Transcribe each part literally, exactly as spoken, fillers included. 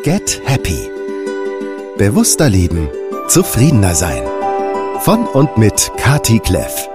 Get Happy. Bewusster leben, zufriedener sein. Von und mit Kati Kleff.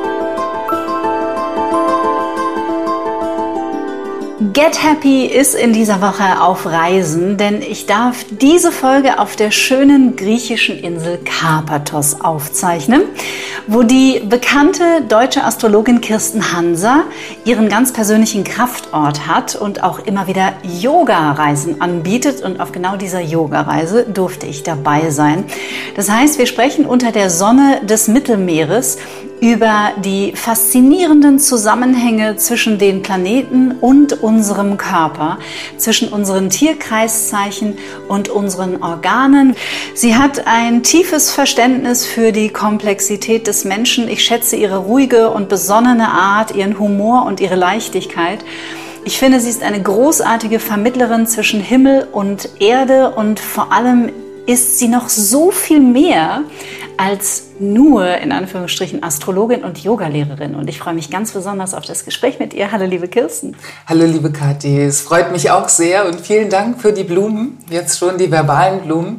Get Happy ist in dieser Woche auf Reisen, denn ich darf diese Folge auf der schönen griechischen Insel Karpathos aufzeichnen, wo die bekannte deutsche Astrologin Kirsten Hanser ihren ganz persönlichen Kraftort hat und auch immer wieder Yoga-Reisen anbietet. Und auf genau dieser Yoga-Reise durfte ich dabei sein. Das heißt, wir sprechen unter der Sonne des Mittelmeeres über die faszinierenden Zusammenhänge zwischen den Planeten und unserem Körper, zwischen unseren Tierkreiszeichen und unseren Organen. Sie hat ein tiefes Verständnis für die Komplexität des Menschen. Ich schätze ihre ruhige und besonnene Art, ihren Humor und ihre Leichtigkeit. Ich finde, sie ist eine großartige Vermittlerin zwischen Himmel und Erde und vor allem ist sie noch so viel mehr als nur, in Anführungsstrichen, Astrologin und Yogalehrerin. Und ich freue mich ganz besonders auf das Gespräch mit ihr. Hallo, liebe Kirsten. Hallo, liebe Kathi. Es freut mich auch sehr und vielen Dank für die Blumen, jetzt schon die verbalen Blumen.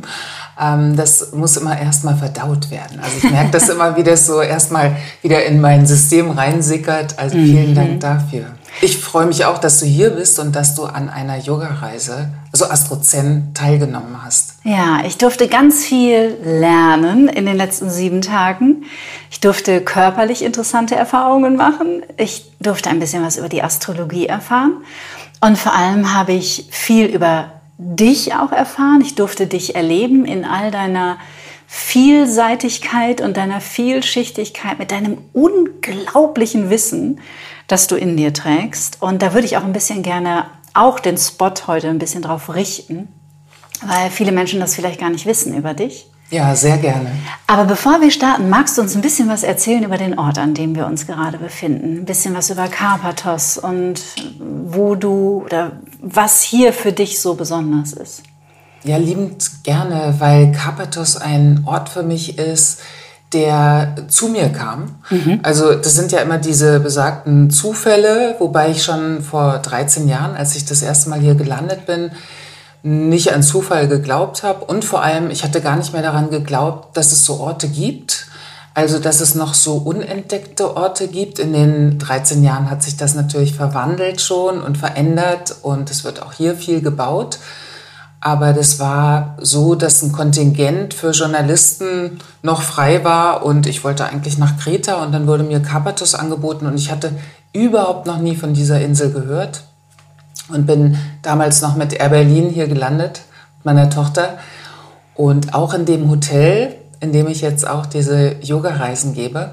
Das muss immer erstmal verdaut werden. Also ich merke das immer, wie das so erstmal wieder in mein System reinsickert. Also vielen mhm. Dank dafür. Ich freue mich auch, dass du hier bist und dass du an einer Yoga-Reise, also Astro-Zen, teilgenommen hast. Ja, ich durfte ganz viel lernen in den letzten sieben Tagen. Ich durfte körperlich interessante Erfahrungen machen. Ich durfte ein bisschen was über die Astrologie erfahren. Und vor allem habe ich viel über dich auch erfahren. Ich durfte dich erleben in all deiner Vielseitigkeit und deiner Vielschichtigkeit, mit deinem unglaublichen Wissen, das du in dir trägst. Und da würde ich auch ein bisschen gerne auch den Spot heute ein bisschen drauf richten, weil viele Menschen das vielleicht gar nicht wissen über dich. Ja, sehr gerne. Aber bevor wir starten, magst du uns ein bisschen was erzählen über den Ort, an dem wir uns gerade befinden? Ein bisschen was über Karpathos und wo du oder was hier für dich so besonders ist? Ja, liebend gerne, weil Karpathos ein Ort für mich ist, der zu mir kam. Mhm. Also das sind ja immer diese besagten Zufälle, wobei ich schon vor dreizehn Jahren, als ich das erste Mal hier gelandet bin, nicht an Zufall geglaubt habe und vor allem, ich hatte gar nicht mehr daran geglaubt, dass es so Orte gibt, also dass es noch so unentdeckte Orte gibt. In den dreizehn Jahren hat sich das natürlich verwandelt schon und verändert und es wird auch hier viel gebaut. Aber das war so, dass ein Kontingent für Journalisten noch frei war und ich wollte eigentlich nach Kreta und dann wurde mir Karpathos angeboten und ich hatte überhaupt noch nie von dieser Insel gehört. Und bin damals noch mit Air Berlin hier gelandet, mit meiner Tochter. Und auch in dem Hotel, in dem ich jetzt auch diese Yoga-Reisen gebe.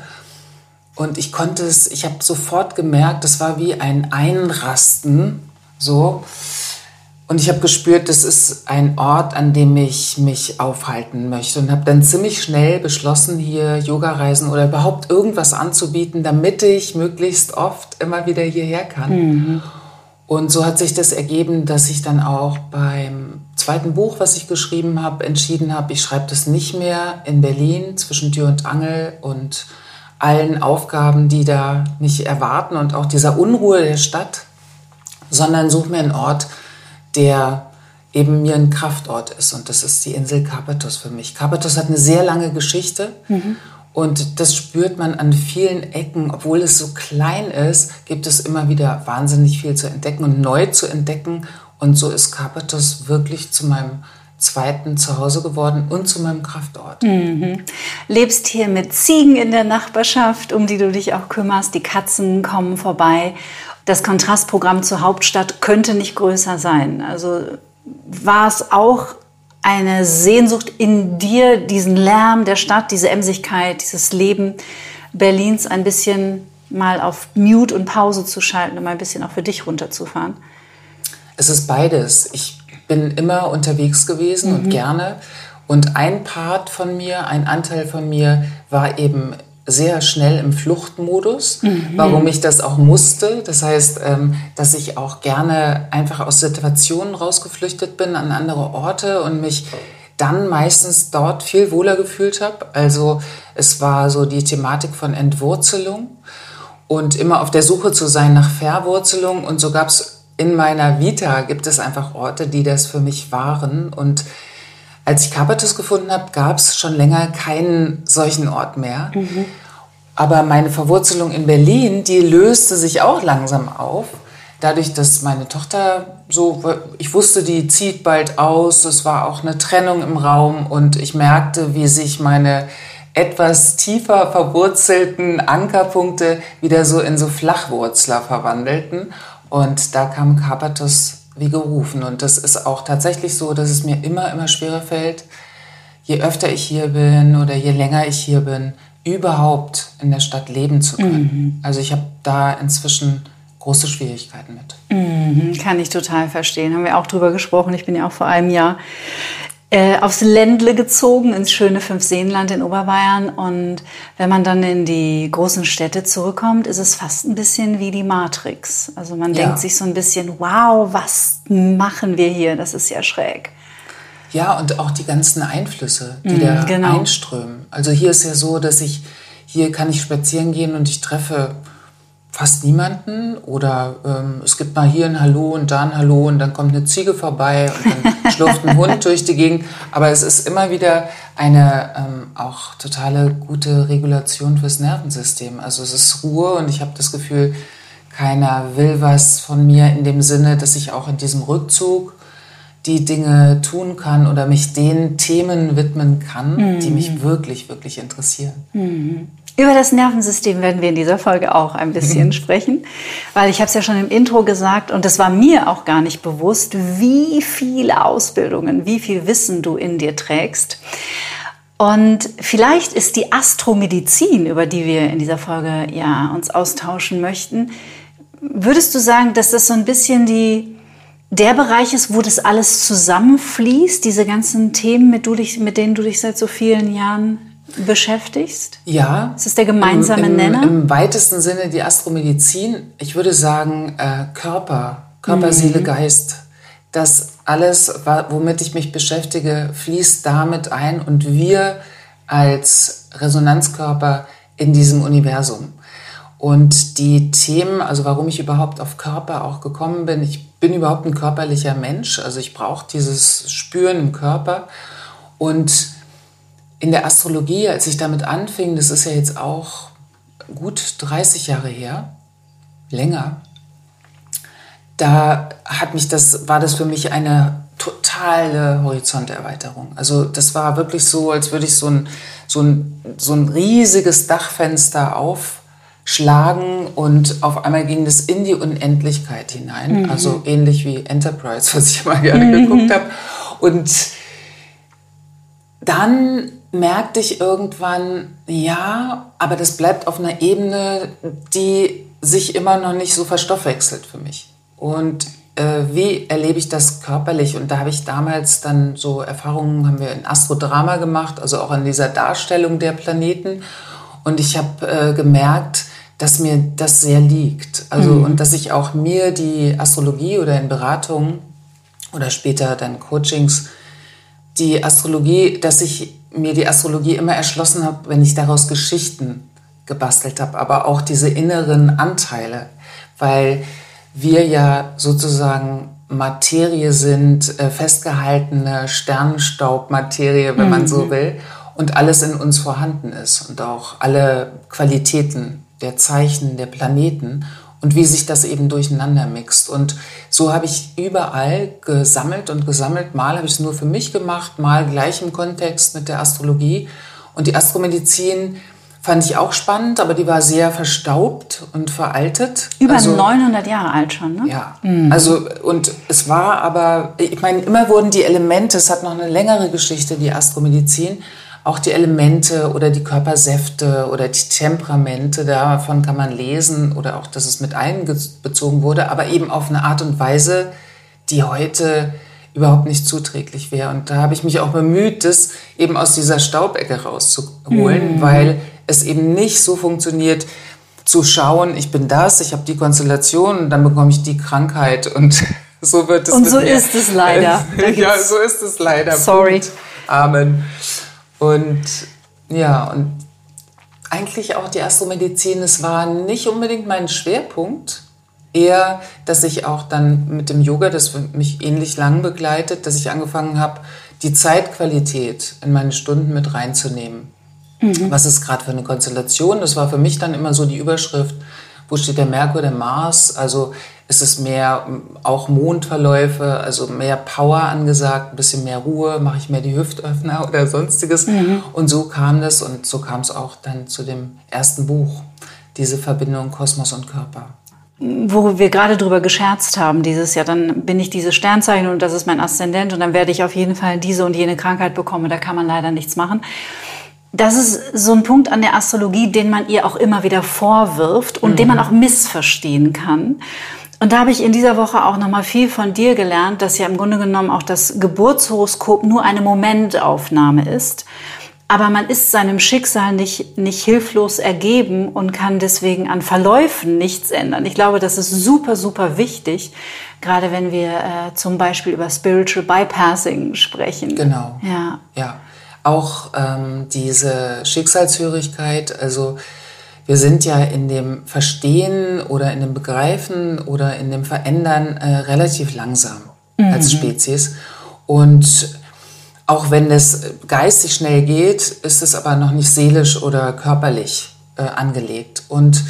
Und ich konnte es, ich habe sofort gemerkt, das war wie ein Einrasten, so. Und ich habe gespürt, das ist ein Ort, an dem ich mich aufhalten möchte. Und habe dann ziemlich schnell beschlossen, hier Yoga-Reisen oder überhaupt irgendwas anzubieten, damit ich möglichst oft immer wieder hierher kann. Mhm. Und so hat sich das ergeben, dass ich dann auch beim zweiten Buch, was ich geschrieben habe, entschieden habe, ich schreibe das nicht mehr in Berlin zwischen Tür und Angel und allen Aufgaben, die da mich erwarten und auch dieser Unruhe der Stadt, sondern suche mir einen Ort, der eben mir ein Kraftort ist. Und das ist die Insel Karpathos für mich. Karpathos hat eine sehr lange Geschichte. Mhm. Und das spürt man an vielen Ecken. Obwohl es so klein ist, gibt es immer wieder wahnsinnig viel zu entdecken und neu zu entdecken. Und so ist Karpathos wirklich zu meinem zweiten Zuhause geworden und zu meinem Kraftort. Mhm. Lebst hier mit Ziegen in der Nachbarschaft, um die du dich auch kümmerst. Die Katzen kommen vorbei. Das Kontrastprogramm zur Hauptstadt könnte nicht größer sein. Also war es auch eine Sehnsucht in dir, diesen Lärm der Stadt, diese Emsigkeit, dieses Leben Berlins ein bisschen mal auf Mute und Pause zu schalten und mal ein bisschen auch für dich runterzufahren? Es ist beides. Ich bin immer unterwegs gewesen mhm. und gerne. Und ein Part von mir, ein Anteil von mir war eben sehr schnell im Fluchtmodus, mhm. warum ich das auch musste. Das heißt, dass ich auch gerne einfach aus Situationen rausgeflüchtet bin an andere Orte und mich dann meistens dort viel wohler gefühlt habe. Also es war so die Thematik von Entwurzelung und immer auf der Suche zu sein nach Verwurzelung. Und so gab es in meiner Vita gibt es einfach Orte, die das für mich waren. Und als ich Karpathos gefunden habe, gab es schon länger keinen solchen Ort mehr. Mhm. Aber meine Verwurzelung in Berlin, die löste sich auch langsam auf. Dadurch, dass meine Tochter so, ich wusste, die zieht bald aus. Es war auch eine Trennung im Raum. Und ich merkte, wie sich meine etwas tiefer verwurzelten Ankerpunkte wieder so in so Flachwurzler verwandelten. Und da kam Karpathos wie gerufen. Und das ist auch tatsächlich so, dass es mir immer, immer schwerer fällt, je öfter ich hier bin oder je länger ich hier bin, überhaupt in der Stadt leben zu können. Mhm. Also ich habe da inzwischen große Schwierigkeiten mit. Mhm, kann ich total verstehen. Haben wir auch drüber gesprochen. Ich bin ja auch vor einem Jahr äh, aufs Ländle gezogen, ins schöne Fünfseenland in Oberbayern. Und wenn man dann in die großen Städte zurückkommt, ist es fast ein bisschen wie die Matrix. Also man ja. denkt sich so ein bisschen, wow, was machen wir hier? Das ist ja schräg. Ja, und auch die ganzen Einflüsse, die mm, da genau. einströmen. Also hier ist ja so, dass ich, hier kann ich spazieren gehen und ich treffe fast niemanden. Oder ähm, es gibt mal hier ein Hallo und da ein Hallo und dann kommt eine Ziege vorbei und dann schlurft ein Hund durch die Gegend. Aber es ist immer wieder eine ähm, auch totale gute Regulation fürs Nervensystem. Also es ist Ruhe und ich habe das Gefühl, keiner will was von mir in dem Sinne, dass ich auch in diesem Rückzug die Dinge tun kann oder mich den Themen widmen kann, mhm. die mich wirklich, wirklich interessieren. Mhm. Über das Nervensystem werden wir in dieser Folge auch ein bisschen mhm. sprechen, weil ich habe es ja schon im Intro gesagt und es war mir auch gar nicht bewusst, wie viele Ausbildungen, wie viel Wissen du in dir trägst. Und vielleicht ist die Astromedizin, über die wir in dieser Folge ja uns austauschen möchten, würdest du sagen, dass das so ein bisschen die der Bereich ist, wo das alles zusammenfließt, diese ganzen Themen, mit, du dich, mit denen du dich seit so vielen Jahren beschäftigst? Ja. Ist das der gemeinsame im, im, Nenner? Im weitesten Sinne die Astromedizin. Ich würde sagen, äh, Körper, Körper, mhm. Seele, Geist. Das alles, womit ich mich beschäftige, fließt damit ein und wir als Resonanzkörper in diesem Universum. Und die Themen, also warum ich überhaupt auf Körper auch gekommen bin, ich bin überhaupt ein körperlicher Mensch, also ich brauche dieses Spüren im Körper. Und in der Astrologie, als ich damit anfing, das ist ja jetzt auch gut dreißig Jahre her, länger, da hat mich das, war das für mich eine totale Horizonterweiterung. Also das war wirklich so, als würde ich so ein, so ein, so ein riesiges Dachfenster auf schlagen und auf einmal ging das in die Unendlichkeit hinein, mhm. also ähnlich wie Enterprise, was ich immer gerne mhm. geguckt habe. Und dann merkte ich irgendwann, ja, aber das bleibt auf einer Ebene, die sich immer noch nicht so verstoffwechselt für mich. Und äh, wie erlebe ich das körperlich? Und da habe ich damals dann so Erfahrungen, haben wir in Astrodrama gemacht, also auch in dieser Darstellung der Planeten. Und ich habe äh, gemerkt, dass mir das sehr liegt. Also, mhm. und dass ich auch mir die Astrologie oder in Beratungen oder später dann Coachings, die Astrologie, dass ich mir die Astrologie immer erschlossen habe, wenn ich daraus Geschichten gebastelt habe, aber auch diese inneren Anteile, weil wir ja sozusagen Materie sind, äh, festgehaltene Sternenstaubmaterie, wenn mhm. man so will, und alles in uns vorhanden ist und auch alle Qualitäten der Zeichen der Planeten und wie sich das eben durcheinander mixt. Und so habe ich überall gesammelt und gesammelt. Mal habe ich es nur für mich gemacht, mal gleich im Kontext mit der Astrologie. Und die Astromedizin fand ich auch spannend, aber die war sehr verstaubt und veraltet. Über also, neunhundert Jahre alt schon, ne? Ja, mhm. also und es war aber, ich meine, immer wurden die Elemente, es hat noch eine längere Geschichte, die Astromedizin, auch die Elemente oder die Körpersäfte oder die Temperamente, davon kann man lesen oder auch, dass es mit einbezogen wurde, aber eben auf eine Art und Weise, die heute überhaupt nicht zuträglich wäre. Und da habe ich mich auch bemüht, das eben aus dieser Staubecke rauszuholen, mhm. weil es eben nicht so funktioniert, zu schauen, ich bin das, ich habe die Konstellation und dann bekomme ich die Krankheit und so wird es. Und so mir. ist es leider. Ja, so ist es leider. Sorry. Punkt. Amen. Und ja, und eigentlich auch die Astromedizin, es war nicht unbedingt mein Schwerpunkt, eher, dass ich auch dann mit dem Yoga, das mich ähnlich lang begleitet, dass ich angefangen habe, die Zeitqualität in meine Stunden mit reinzunehmen. Mhm. Was ist gerade für eine Konstellation? Das war für mich dann immer so die Überschrift, wo steht der Merkur, der Mars? Also ist es mehr auch Mondverläufe, also mehr Power angesagt, ein bisschen mehr Ruhe, mache ich mehr die Hüftöffner oder sonstiges. Mhm. Und so kam das und so kam es auch dann zu dem ersten Buch, diese Verbindung Kosmos und Körper. Wo wir gerade drüber gescherzt haben dieses Jahr, dann bin ich dieses Sternzeichen und das ist mein Aszendent und dann werde ich auf jeden Fall diese und jene Krankheit bekommen, da kann man leider nichts machen. Das ist so ein Punkt an der Astrologie, den man ihr auch immer wieder vorwirft und mhm. den man auch missverstehen kann. Und da habe ich in dieser Woche auch noch mal viel von dir gelernt, dass ja im Grunde genommen auch das Geburtshoroskop nur eine Momentaufnahme ist. Aber man ist seinem Schicksal nicht, nicht hilflos ergeben und kann deswegen an Verläufen nichts ändern. Ich glaube, das ist super, super wichtig, gerade wenn wir äh, zum Beispiel über Spiritual Bypassing sprechen. Genau. Ja. Ja. Auch ähm, diese Schicksalshörigkeit, also wir sind ja in dem Verstehen oder in dem Begreifen oder in dem Verändern äh, relativ langsam mhm. als Spezies. Und auch wenn es geistig schnell geht, ist es aber noch nicht seelisch oder körperlich äh, angelegt. Und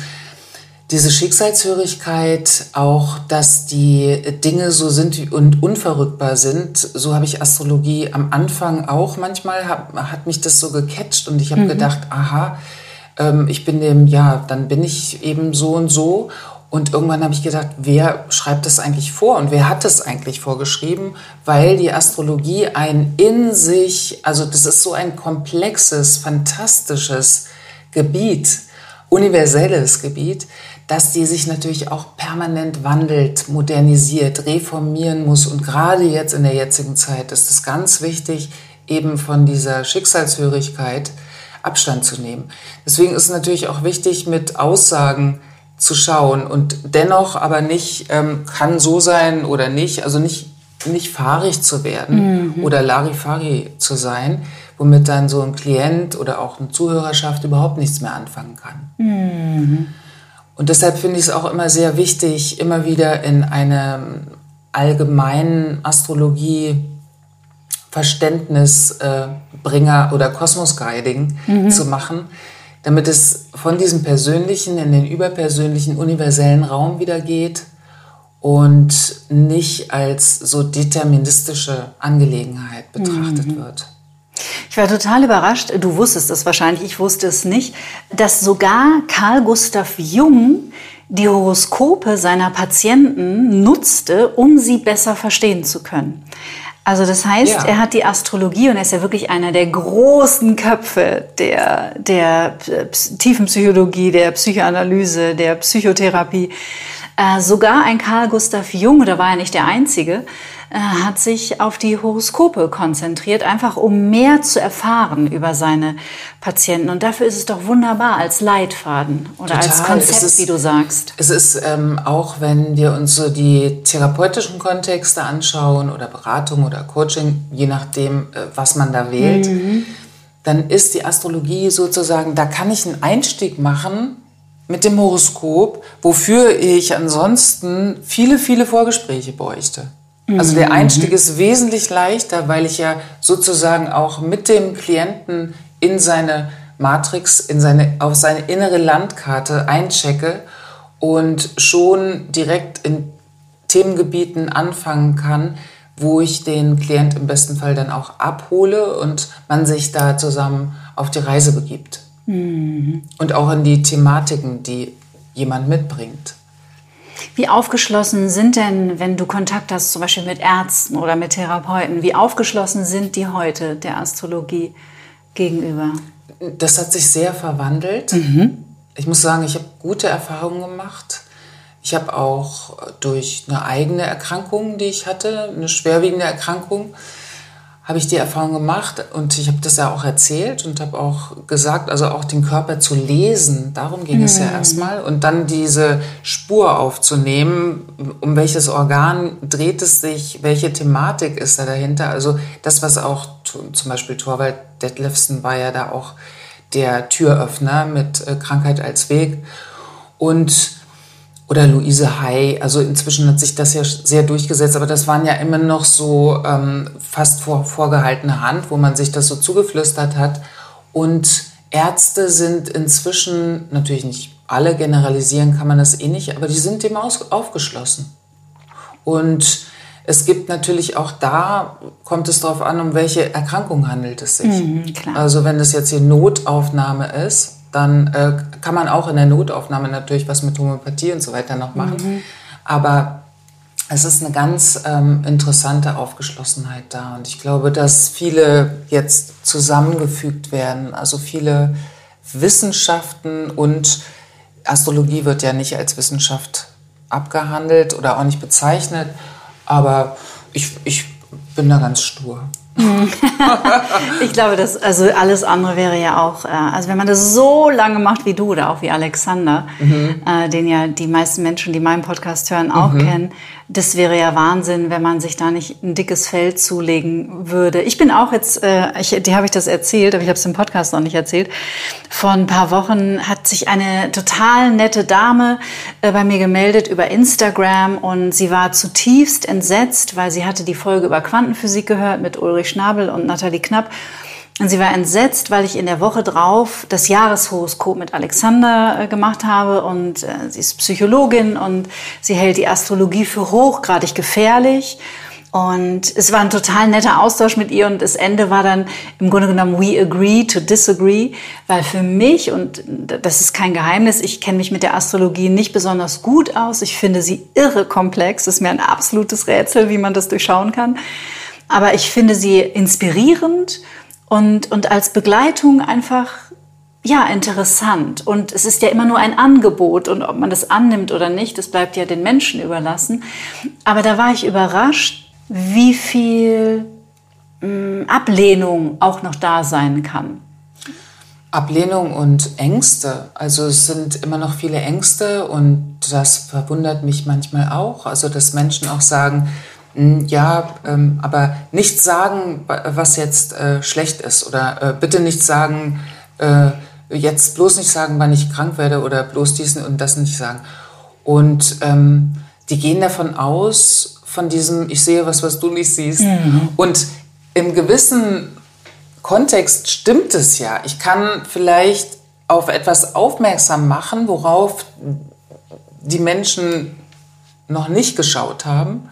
diese Schicksalshörigkeit, auch, dass die Dinge so sind und unverrückbar sind, so habe ich Astrologie am Anfang auch manchmal, hab, hat mich das so gecatcht und ich habe mhm. gedacht, aha, ähm, ich bin dem, ja, dann bin ich eben so und so. Und irgendwann habe ich gedacht, wer schreibt das eigentlich vor und wer hat das eigentlich vorgeschrieben? Weil die Astrologie ein in sich, also das ist so ein komplexes, fantastisches Gebiet, universelles Gebiet, dass die sich natürlich auch permanent wandelt, modernisiert, reformieren muss. Und gerade jetzt in der jetzigen Zeit ist es ganz wichtig, eben von dieser Schicksalshörigkeit Abstand zu nehmen. Deswegen ist es natürlich auch wichtig, mit Aussagen zu schauen und dennoch aber nicht, ähm, kann so sein oder nicht, also nicht, nicht fahrig zu werden mhm. oder Larifari zu sein, womit dann so ein Klient oder auch eine Zuhörerschaft überhaupt nichts mehr anfangen kann. Mhm. Und deshalb finde ich es auch immer sehr wichtig, immer wieder in einem allgemeinen Astrologie-Verständnisbringer oder Kosmos-Guiding mhm. zu machen, damit es von diesem persönlichen in den überpersönlichen, universellen Raum wieder geht und nicht als so deterministische Angelegenheit betrachtet mhm. wird. Ich war total überrascht, du wusstest es wahrscheinlich, ich wusste es nicht, dass sogar Carl Gustav Jung die Horoskope seiner Patienten nutzte, um sie besser verstehen zu können. Also das heißt, ja. er hat die Astrologie, und er ist ja wirklich einer der großen Köpfe der, der Tiefenpsychologie, der Psychoanalyse, der Psychotherapie. Äh, sogar ein Carl Gustav Jung, da war er nicht der Einzige, äh, hat sich auf die Horoskope konzentriert, einfach um mehr zu erfahren über seine Patienten. Und dafür ist es doch wunderbar als Leitfaden oder Total. als Konzept, ist, wie du sagst. Es ist ähm, auch, wenn wir uns so die therapeutischen Kontexte anschauen oder Beratung oder Coaching, je nachdem, äh, was man da wählt, mhm. dann ist die Astrologie sozusagen, da kann ich einen Einstieg machen mit dem Horoskop, wofür ich ansonsten viele, viele Vorgespräche bräuchte. Also der Einstieg ist wesentlich leichter, weil ich ja sozusagen auch mit dem Klienten in seine Matrix, in seine, auf seine innere Landkarte einchecke und schon direkt in Themengebieten anfangen kann, wo ich den Klient im besten Fall dann auch abhole und man sich da zusammen auf die Reise begibt. Mhm. Und auch in die Thematiken, die jemand mitbringt. Wie aufgeschlossen sind denn, wenn du Kontakt hast, zum Beispiel mit Ärzten oder mit Therapeuten, wie aufgeschlossen sind die heute der Astrologie gegenüber? Das hat sich sehr verwandelt. Mhm. Ich muss sagen, ich habe gute Erfahrungen gemacht. Ich habe auch durch eine eigene Erkrankung, die ich hatte, eine schwerwiegende Erkrankung, habe ich die Erfahrung gemacht und ich habe das ja auch erzählt und habe auch gesagt, also auch den Körper zu lesen, darum ging mhm. es ja erstmal, und dann diese Spur aufzunehmen, um welches Organ dreht es sich, welche Thematik ist da dahinter, also das, was auch zum Beispiel Thorvald Detlefsen war ja da auch der Türöffner mit Krankheit als Weg und oder Luise Hay. Also inzwischen hat sich das ja sehr durchgesetzt, aber das waren ja immer noch so ähm, fast vor, vorgehaltene Hand, wo man sich das so zugeflüstert hat. Und Ärzte sind inzwischen, natürlich nicht alle, generalisieren kann man das eh nicht, aber die sind dem aus, aufgeschlossen. Und es gibt natürlich auch da, kommt es darauf an, um welche Erkrankung handelt es sich. Mhm, klar. Also wenn das jetzt hier Notaufnahme ist, dann äh, kann man auch in der Notaufnahme natürlich was mit Homöopathie und so weiter noch machen. Mhm. Aber es ist eine ganz ähm, interessante Aufgeschlossenheit da. Und ich glaube, dass viele jetzt zusammengefügt werden. Also viele Wissenschaften, und Astrologie wird ja nicht als Wissenschaft abgehandelt oder auch nicht bezeichnet. Aber ich, ich bin da ganz stur. Ich glaube, dass, also alles andere wäre ja auch, äh, also wenn man das so lange macht wie du oder auch wie Alexander, mhm. äh, den ja die meisten Menschen, die meinen Podcast hören, auch mhm. kennen, das wäre ja Wahnsinn, wenn man sich da nicht ein dickes Fell zulegen würde. Ich bin auch jetzt, äh, ich, dir habe ich das erzählt, aber ich habe es im Podcast noch nicht erzählt. Vor ein paar Wochen hat sich eine total nette Dame äh, bei mir gemeldet über Instagram, und sie war zutiefst entsetzt, weil sie hatte die Folge über Quantenphysik gehört mit Ulrich Schnabel und Nathalie Knapp. Und sie war entsetzt, weil ich in der Woche drauf das Jahreshoroskop mit Alexander äh, gemacht habe. Und äh, sie ist Psychologin und sie hält die Astrologie für hochgradig gefährlich. Und es war ein total netter Austausch mit ihr, und das Ende war dann im Grunde genommen we agree to disagree, weil für mich, und das ist kein Geheimnis, ich kenne mich mit der Astrologie nicht besonders gut aus. Ich finde sie irre komplex. Es ist mir ein absolutes Rätsel, wie man das durchschauen kann. Aber ich finde sie inspirierend und, und als Begleitung einfach, ja, interessant. Und es ist ja immer nur ein Angebot, und ob man das annimmt oder nicht, das bleibt ja den Menschen überlassen. Aber da war ich überrascht, wie viel mh, Ablehnung auch noch da sein kann. Ablehnung und Ängste. Also es sind immer noch viele Ängste, und das verwundert mich manchmal auch. Also dass Menschen auch sagen, ja, ähm, aber nicht sagen, was jetzt äh, schlecht ist, oder äh, bitte nicht sagen, äh, jetzt bloß nicht sagen, wann ich krank werde, oder bloß dies und das nicht sagen. Und ähm, die gehen davon aus, von diesem, ich sehe was, was du nicht siehst. Mhm. Und im gewissen Kontext stimmt es ja. Ich kann vielleicht auf etwas aufmerksam machen, worauf die Menschen noch nicht geschaut haben.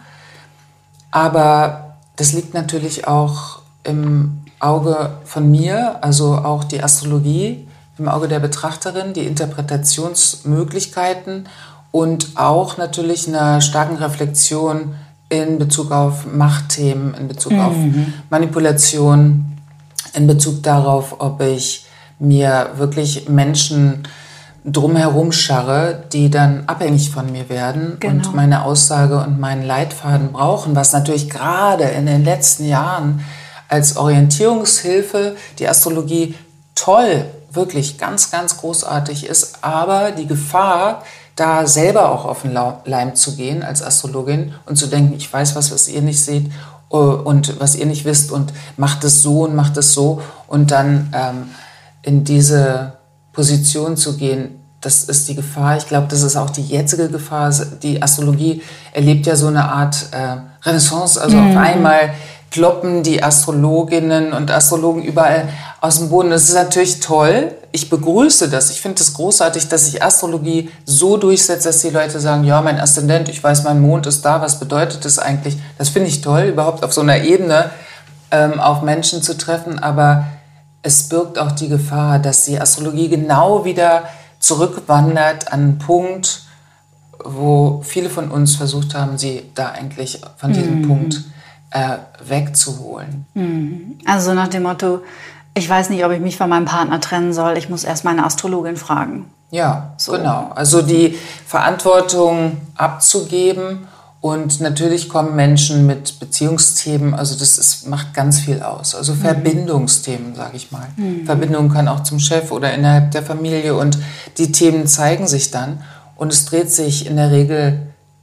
Aber das liegt natürlich auch im Auge von mir, also auch die Astrologie, im Auge der Betrachterin, die Interpretationsmöglichkeiten und auch natürlich einer starken Reflexion in Bezug auf Machtthemen, in Bezug mhm. auf Manipulation, in Bezug darauf, ob ich mir wirklich Menschen drumherum scharre, die dann abhängig von mir werden genau. und meine Aussage und meinen Leitfaden brauchen, was natürlich gerade in den letzten Jahren als Orientierungshilfe die Astrologie toll, wirklich ganz, ganz großartig ist, aber die Gefahr, da selber auch auf den Leim zu gehen als Astrologin und zu denken, ich weiß was, was ihr nicht seht und was ihr nicht wisst und macht es so und macht es so, und dann ähm, in diese Position zu gehen, das ist die Gefahr. Ich glaube, das ist auch die jetzige Gefahr. Die Astrologie erlebt ja so eine Art äh, Renaissance. Also mhm. auf einmal ploppen die Astrologinnen und Astrologen überall aus dem Boden. Das ist natürlich toll. Ich begrüße das. Ich finde es großartig, dass sich Astrologie so durchsetzt, dass die Leute sagen, ja, mein Aszendent, ich weiß, mein Mond ist da. Was bedeutet das eigentlich? Das finde ich toll, überhaupt auf so einer Ebene ähm, auf Menschen zu treffen. Aber es birgt auch die Gefahr, dass die Astrologie genau wieder zurückwandert an einen Punkt, wo viele von uns versucht haben, sie da eigentlich von diesem mhm. Punkt äh, wegzuholen. Mhm. Also nach dem Motto, ich weiß nicht, ob ich mich von meinem Partner trennen soll, ich muss erst meine Astrologin fragen. Ja, so. Genau. Also die Verantwortung abzugeben. Und natürlich kommen Menschen mit Beziehungsthemen, also das ist, macht ganz viel aus. Also mhm. Verbindungsthemen, sage ich mal. Mhm. Verbindung kann auch zum Chef oder innerhalb der Familie, und die Themen zeigen sich dann. Und es dreht sich in der Regel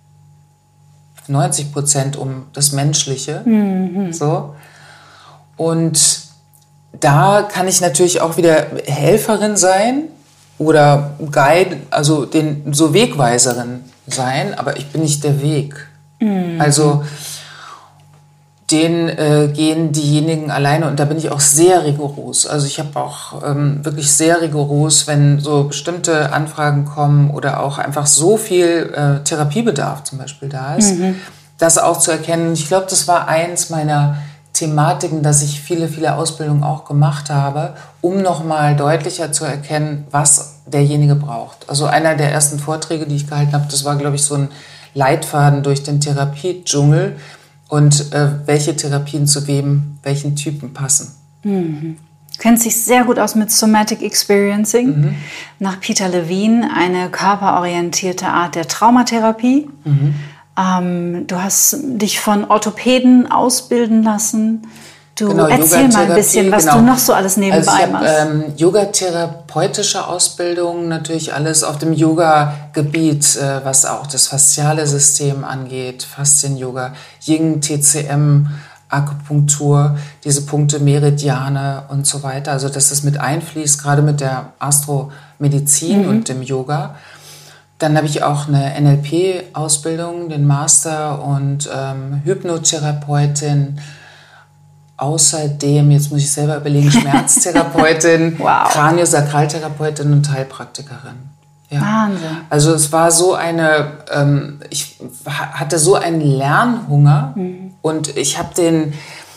neunzig Prozent um das Menschliche. Mhm. So. Und da kann ich natürlich auch wieder Helferin sein oder Guide, also den, so Wegweiserin. sein, aber ich bin nicht der Weg. Mhm. Also den äh, gehen diejenigen alleine und da bin ich auch sehr rigoros. Also ich habe auch ähm, wirklich sehr rigoros, wenn so bestimmte Anfragen kommen oder auch einfach so viel äh, Therapiebedarf zum Beispiel da ist, mhm. das auch zu erkennen. Ich glaube, das war eins meiner Thematiken, dass ich viele, viele Ausbildungen auch gemacht habe, um nochmal deutlicher zu erkennen, was derjenige braucht. Also einer der ersten Vorträge, die ich gehalten habe, das war, glaube ich, so ein Leitfaden durch den Therapiedschungel und äh, welche Therapien zu wem, welchen Typen passen. Mhm. Du kennst dich sehr gut aus mit Somatic Experiencing. Mhm. Nach Peter Levine eine körperorientierte Art der Traumatherapie. Mhm. Ähm, du hast dich von Orthopäden ausbilden lassen. Du genau, erzähl mal ein bisschen, was genau. du noch so alles nebenbei also ich machst. Hab, ähm, Yoga-therapeutische Ausbildung, natürlich alles auf dem Yoga-Gebiet, äh, was auch das fasziale System angeht, Faszien-Yoga, Yin, T C M, Akupunktur, diese Punkte, Meridiane und so weiter. Also dass das mit einfließt, gerade mit der Astromedizin mhm. und dem Yoga. Dann habe ich auch eine N L P-Ausbildung, den Master und ähm, Hypnotherapeutin. Außerdem, jetzt muss ich selber überlegen, Schmerztherapeutin, wow. Kraniosakraltherapeutin und Heilpraktikerin. Ja. Wahnsinn. Also es war so eine, ähm, ich hatte so einen Lernhunger mhm. und ich habe den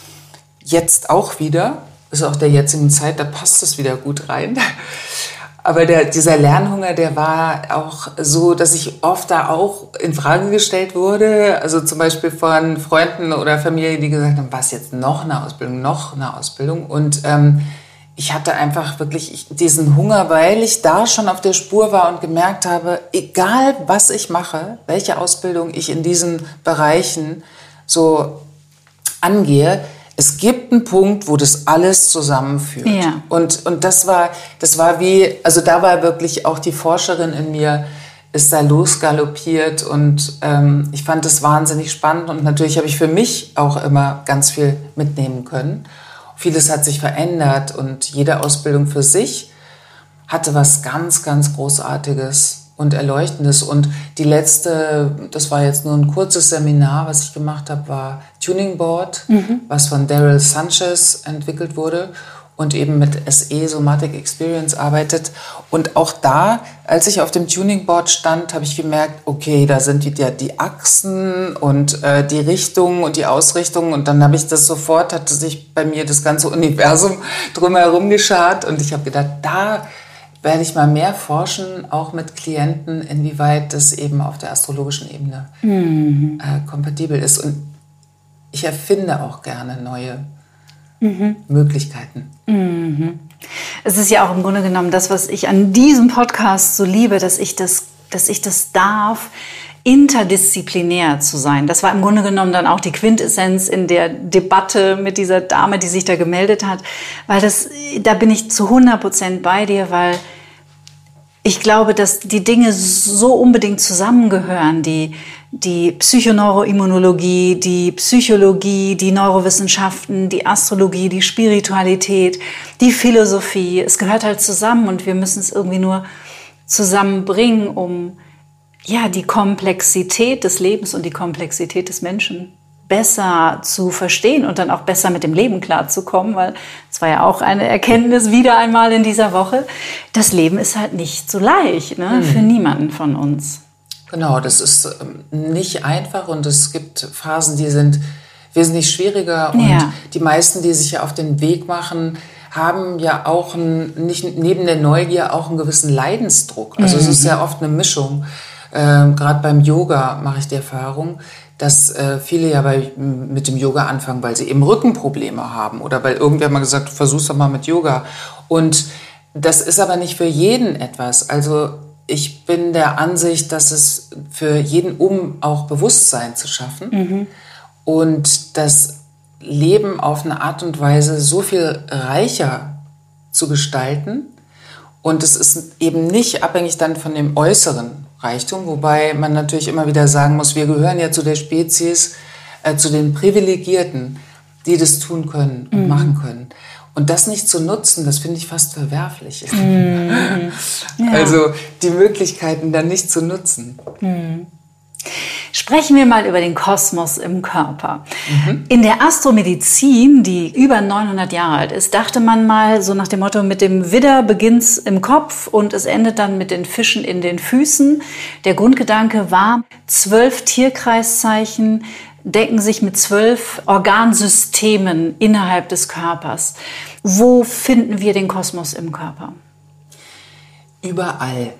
jetzt auch wieder, ist auch der jetzigen Zeit, da passt es wieder gut rein. Aber der, dieser Lernhunger, der war auch so, dass ich oft da auch in Frage gestellt wurde. Also zum Beispiel von Freunden oder Familie, die gesagt haben, was jetzt noch eine Ausbildung, noch eine Ausbildung. Und ähm, ich hatte einfach wirklich diesen Hunger, weil ich da schon auf der Spur war und gemerkt habe, egal was ich mache, welche Ausbildung ich in diesen Bereichen so angehe, es gibt einen Punkt, wo das alles zusammenführt. Ja. Und, und das war, das war wie, also da war wirklich auch die Forscherin in mir, ist da losgaloppiert und ähm, ich fand das wahnsinnig spannend und natürlich habe ich für mich auch immer ganz viel mitnehmen können. Vieles hat sich verändert und jede Ausbildung für sich hatte was ganz, ganz Großartiges und Erleuchtendes. Und die letzte, das war jetzt nur ein kurzes Seminar, was ich gemacht habe, war Tuning Board, mhm. was von Daryl Sanchez entwickelt wurde und eben mit S E, Somatic Experience, arbeitet. Und auch da, als ich auf dem Tuning Board stand, habe ich gemerkt, okay, da sind wieder die Achsen und äh, die Richtung und die Ausrichtung. Und dann habe ich das sofort, hatte sich bei mir das ganze Universum drumherum geschart. Und ich habe gedacht, da werde ich mal mehr forschen, auch mit Klienten, inwieweit das eben auf der astrologischen Ebene mhm. äh, kompatibel ist. Und ich erfinde auch gerne neue mhm. Möglichkeiten. Mhm. Es ist ja auch im Grunde genommen das, was ich an diesem Podcast so liebe, dass ich das, dass ich das darf, interdisziplinär zu sein. Das war im Grunde genommen dann auch die Quintessenz in der Debatte mit dieser Dame, die sich da gemeldet hat, weil das, da bin ich zu hundert Prozent bei dir, weil ich glaube, dass die Dinge so unbedingt zusammengehören, die, die Psychoneuroimmunologie, die Psychologie, die Neurowissenschaften, die Astrologie, die Spiritualität, die Philosophie. Es gehört halt zusammen und wir müssen es irgendwie nur zusammenbringen, um ja, die Komplexität des Lebens und die Komplexität des Menschen besser zu verstehen und dann auch besser mit dem Leben klarzukommen, weil es war ja auch eine Erkenntnis wieder einmal in dieser Woche. Das Leben ist halt nicht so leicht, ne, mhm. für niemanden von uns. Genau, das ist nicht einfach und es gibt Phasen, die sind wesentlich schwieriger und ja. die meisten, die sich ja auf den Weg machen, haben ja auch ein, nicht neben der Neugier auch einen gewissen Leidensdruck. Also mhm. es ist ja oft eine Mischung. Ähm, Gerade beim Yoga mache ich die Erfahrung, dass äh, viele ja bei, mit dem Yoga anfangen, weil sie eben Rückenprobleme haben oder weil irgendwer mal gesagt hat, versuch's doch mal mit Yoga. Und das ist aber nicht für jeden etwas. Also ich bin der Ansicht, dass es für jeden, um auch Bewusstsein zu schaffen mhm. und das Leben auf eine Art und Weise so viel reicher zu gestalten. Und es ist eben nicht abhängig dann von dem äußeren Reichtum, wobei man natürlich immer wieder sagen muss, wir gehören ja zu der Spezies, äh, zu den Privilegierten, die das tun können und mhm. machen können. Und das nicht zu nutzen, das finde ich fast verwerflich. Mhm. Ja. Also die Möglichkeiten dann nicht zu nutzen. Mhm. Sprechen wir mal über den Kosmos im Körper. Mhm. In der Astromedizin, die über neunhundert Jahre alt ist, dachte man mal so nach dem Motto, mit dem Widder beginnt's im Kopf und es endet dann mit den Fischen in den Füßen. Der Grundgedanke war, zwölf Tierkreiszeichen decken sich mit zwölf Organsystemen innerhalb des Körpers. Wo finden wir den Kosmos im Körper? Überall.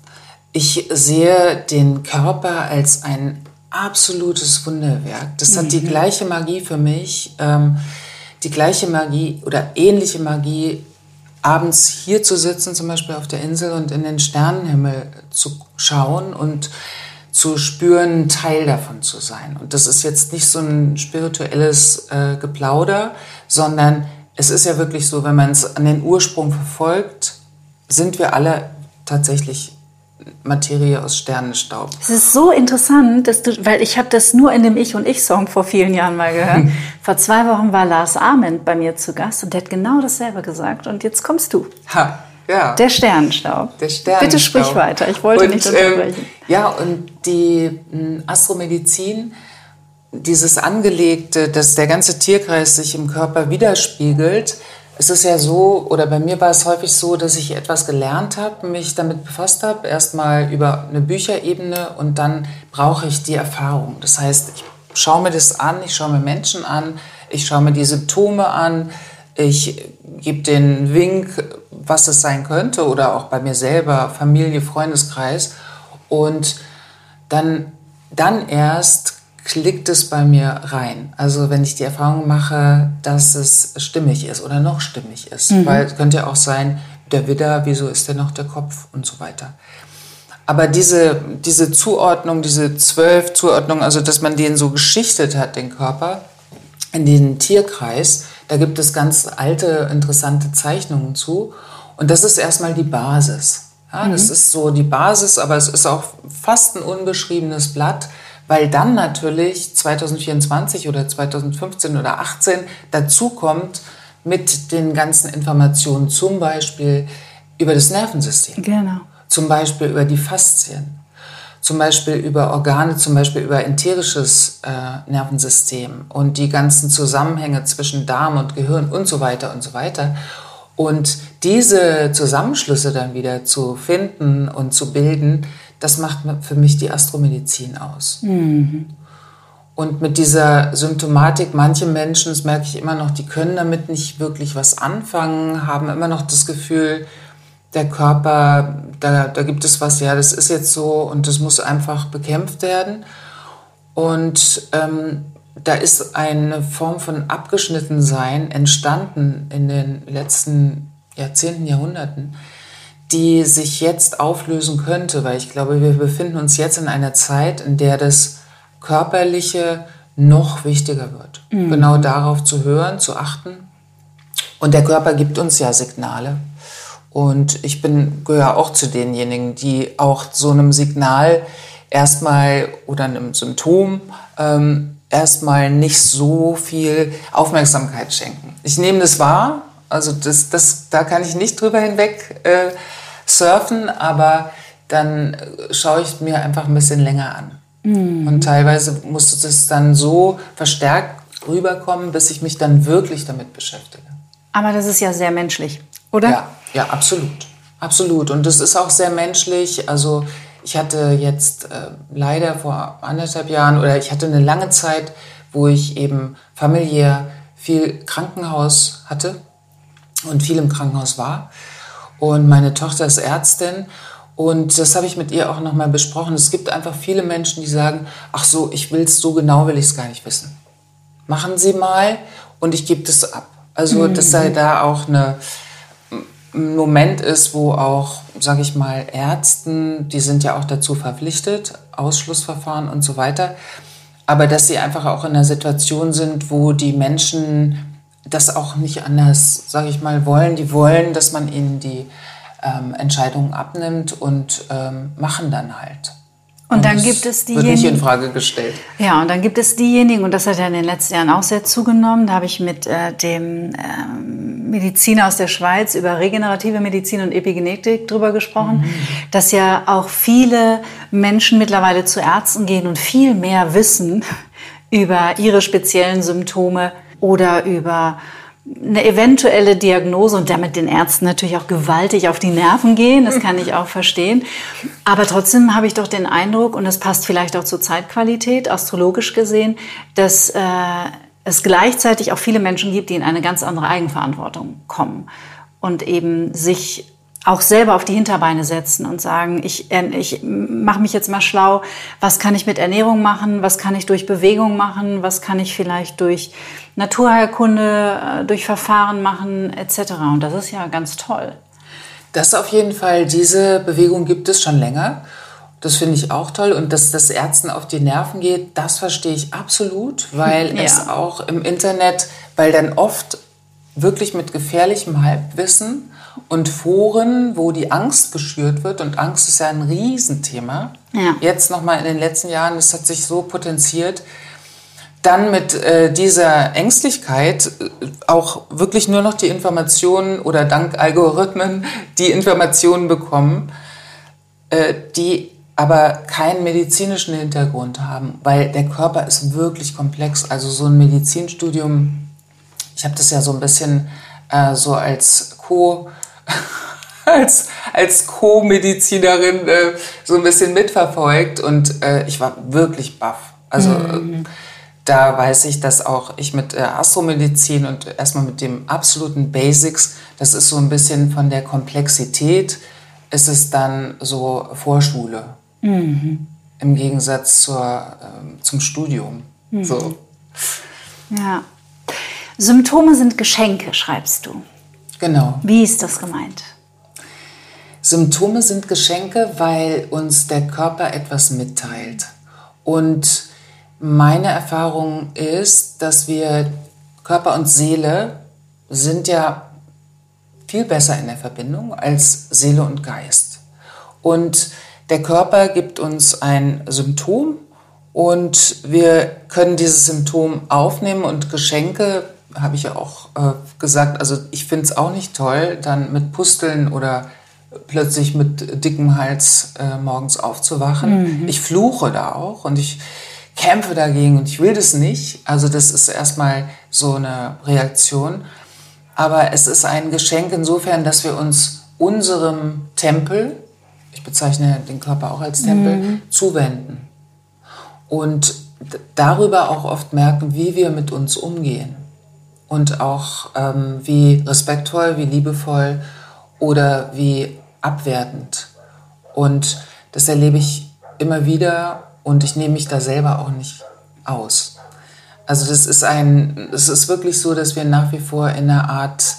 Ich sehe den Körper als ein absolutes Wunderwerk. Das hat mhm. die gleiche Magie für mich, ähm, die gleiche Magie oder ähnliche Magie, abends hier zu sitzen, zum Beispiel auf der Insel und in den Sternenhimmel zu schauen und zu spüren, Teil davon zu sein. Und das ist jetzt nicht so ein spirituelles äh, Geplauder, sondern es ist ja wirklich so, wenn man es an den Ursprung verfolgt, sind wir alle tatsächlich Materie aus Sternenstaub. Es ist so interessant, dass du, weil ich habe das nur in dem Ich und Ich Song vor vielen Jahren mal gehört. Vor zwei Wochen war Lars Ament bei mir zu Gast und der hat genau dasselbe gesagt. Und jetzt kommst du. Ha, ja. Der Sternenstaub. Der Sternenstaub. Bitte sprich weiter. Ich wollte und, nicht unterbrechen. Ähm, ja, und die m, Astromedizin, dieses Angelegte, dass der ganze Tierkreis sich im Körper widerspiegelt. Es ist ja so, oder bei mir war es häufig so, dass ich etwas gelernt habe, mich damit befasst habe, erstmal über eine Bücherebene und dann brauche ich die Erfahrung. Das heißt, ich schaue mir das an, ich schaue mir Menschen an, ich schaue mir die Symptome an, ich gebe den Wink, was es sein könnte oder auch bei mir selber, Familie, Freundeskreis und dann, dann erst klickt es bei mir rein. Also wenn ich die Erfahrung mache, dass es stimmig ist oder noch stimmig ist. Mhm. Weil es könnte ja auch sein, der Widder, wieso ist der noch der Kopf und so weiter. Aber diese, diese Zuordnung, diese zwölf Zuordnungen, also dass man den so geschichtet hat, den Körper, in den Tierkreis, da gibt es ganz alte, interessante Zeichnungen zu. Und das ist erstmal die Basis. Ja, mhm. Das ist so die Basis, aber es ist auch fast ein unbeschriebenes Blatt, weil dann natürlich zwanzig vierundzwanzig oder zwanzig fünfzehn oder achtzehn dazu kommt mit den ganzen Informationen, zum Beispiel über das Nervensystem, genau. Zum Beispiel über die Faszien, zum Beispiel über Organe, zum Beispiel über enterisches äh, Nervensystem und die ganzen Zusammenhänge zwischen Darm und Gehirn und so weiter und so weiter. Und diese Zusammenschlüsse dann wieder zu finden und zu bilden, das macht für mich die Astromedizin aus. Mhm. Und mit dieser Symptomatik, manche Menschen, das merke ich immer noch, die können damit nicht wirklich was anfangen, haben immer noch das Gefühl, der Körper, da, da gibt es was, ja, das ist jetzt so und das muss einfach bekämpft werden. Und ähm, da ist eine Form von Abgeschnittensein entstanden in den letzten Jahrzehnten, Jahrhunderten, die sich jetzt auflösen könnte, weil ich glaube, wir befinden uns jetzt in einer Zeit, in der das Körperliche noch wichtiger wird. Mhm. Genau darauf zu hören, zu achten. Und der Körper gibt uns ja Signale. Und ich bin, gehöre auch zu denjenigen, die auch so einem Signal erstmal oder einem Symptom ähm, erstmal nicht so viel Aufmerksamkeit schenken. Ich nehme das wahr, also das, das, da kann ich nicht drüber hinweg äh, surfen, aber dann schaue ich mir einfach ein bisschen länger an. Mhm. Und teilweise musste das dann so verstärkt rüberkommen, bis ich mich dann wirklich damit beschäftige. Aber das ist ja sehr menschlich, oder? Ja, ja, absolut. Absolut. Und das ist auch sehr menschlich. Also ich hatte jetzt äh, leider vor anderthalb Jahren oder ich hatte eine lange Zeit, wo ich eben familiär viel Krankenhaus hatte und viel im Krankenhaus war. Und meine Tochter ist Ärztin und das habe ich mit ihr auch nochmal besprochen. Es gibt einfach viele Menschen, die sagen, ach so, ich will es so genau, will ich es gar nicht wissen. Machen Sie mal und ich gebe das ab. Also mhm. dass da, da auch eine, ein Moment ist, wo auch, sage ich mal, Ärzten, die sind ja auch dazu verpflichtet, Ausschlussverfahren und so weiter, aber dass sie einfach auch in einer Situation sind, wo die Menschen das auch nicht anders, sage ich mal, wollen. Die wollen, dass man ihnen die ähm, Entscheidungen abnimmt und ähm, machen dann halt. Und, und dann gibt es diejenigen... Wird nicht in Frage gestellt. Ja, und dann gibt es diejenigen, und das hat ja in den letzten Jahren auch sehr zugenommen, da habe ich mit äh, dem... Ähm, Mediziner aus der Schweiz über regenerative Medizin und Epigenetik drüber gesprochen, mhm. dass ja auch viele Menschen mittlerweile zu Ärzten gehen und viel mehr wissen über ihre speziellen Symptome oder über eine eventuelle Diagnose und damit den Ärzten natürlich auch gewaltig auf die Nerven gehen, das kann ich auch verstehen. Aber trotzdem habe ich doch den Eindruck, und das passt vielleicht auch zur Zeitqualität, astrologisch gesehen, dass äh, es gleichzeitig auch viele Menschen gibt, die in eine ganz andere Eigenverantwortung kommen und eben sich auch selber auf die Hinterbeine setzen und sagen, ich, ich mache mich jetzt mal schlau, was kann ich mit Ernährung machen, was kann ich durch Bewegung machen, was kann ich vielleicht durch Naturheilkunde, durch Verfahren machen et cetera. Und das ist ja ganz toll. Das auf jeden Fall, diese Bewegung gibt es schon länger. Das finde ich auch toll. Und dass das Ärzten auf die Nerven geht, das verstehe ich absolut, weil ja. es auch im Internet, weil dann oft wirklich mit gefährlichem Halbwissen und Foren, wo die Angst geschürt wird, und Angst ist ja ein Riesenthema. Ja. Jetzt nochmal in den letzten Jahren, das hat sich so potenziert, dann mit äh, dieser Ängstlichkeit äh, auch wirklich nur noch die Informationen oder dank Algorithmen die Informationen bekommen, äh, die aber keinen medizinischen Hintergrund haben, weil der Körper ist wirklich komplex. Also so ein Medizinstudium, ich habe das ja so ein bisschen äh, so als Co- als, als Co-Medizinerin äh, so ein bisschen mitverfolgt und äh, ich war wirklich baff. Also mhm. äh, da weiß ich, dass auch ich mit äh, Astromedizin und erstmal mit dem absoluten Basics, das ist so ein bisschen von der Komplexität, ist es dann so Vorschule. Mhm. Im Gegensatz zur, äh, zum Studium. Mhm. So. Ja. Symptome sind Geschenke, schreibst du. Genau. Wie ist das gemeint? Symptome sind Geschenke, weil uns der Körper etwas mitteilt. Und meine Erfahrung ist, dass wir, Körper und Seele sind ja viel besser in der Verbindung als Seele und Geist. Und der Körper gibt uns ein Symptom und wir können dieses Symptom aufnehmen, und Geschenke, habe ich ja auch äh, gesagt, also ich finde es auch nicht toll, dann mit Pusteln oder plötzlich mit dickem Hals äh, morgens aufzuwachen. Mhm. Ich fluche da auch und ich kämpfe dagegen und ich will das nicht. Also das ist erstmal so eine Reaktion. Aber es ist ein Geschenk insofern, dass wir uns unserem Tempel, ich bezeichne den Körper auch als Tempel, mhm. zuwenden. Und d- darüber auch oft merken, wie wir mit uns umgehen. Und auch ähm, wie respektvoll, wie liebevoll oder wie abwertend. Und das erlebe ich immer wieder und ich nehme mich da selber auch nicht aus. Also das ist ein, es ist wirklich so, dass wir nach wie vor in einer Art,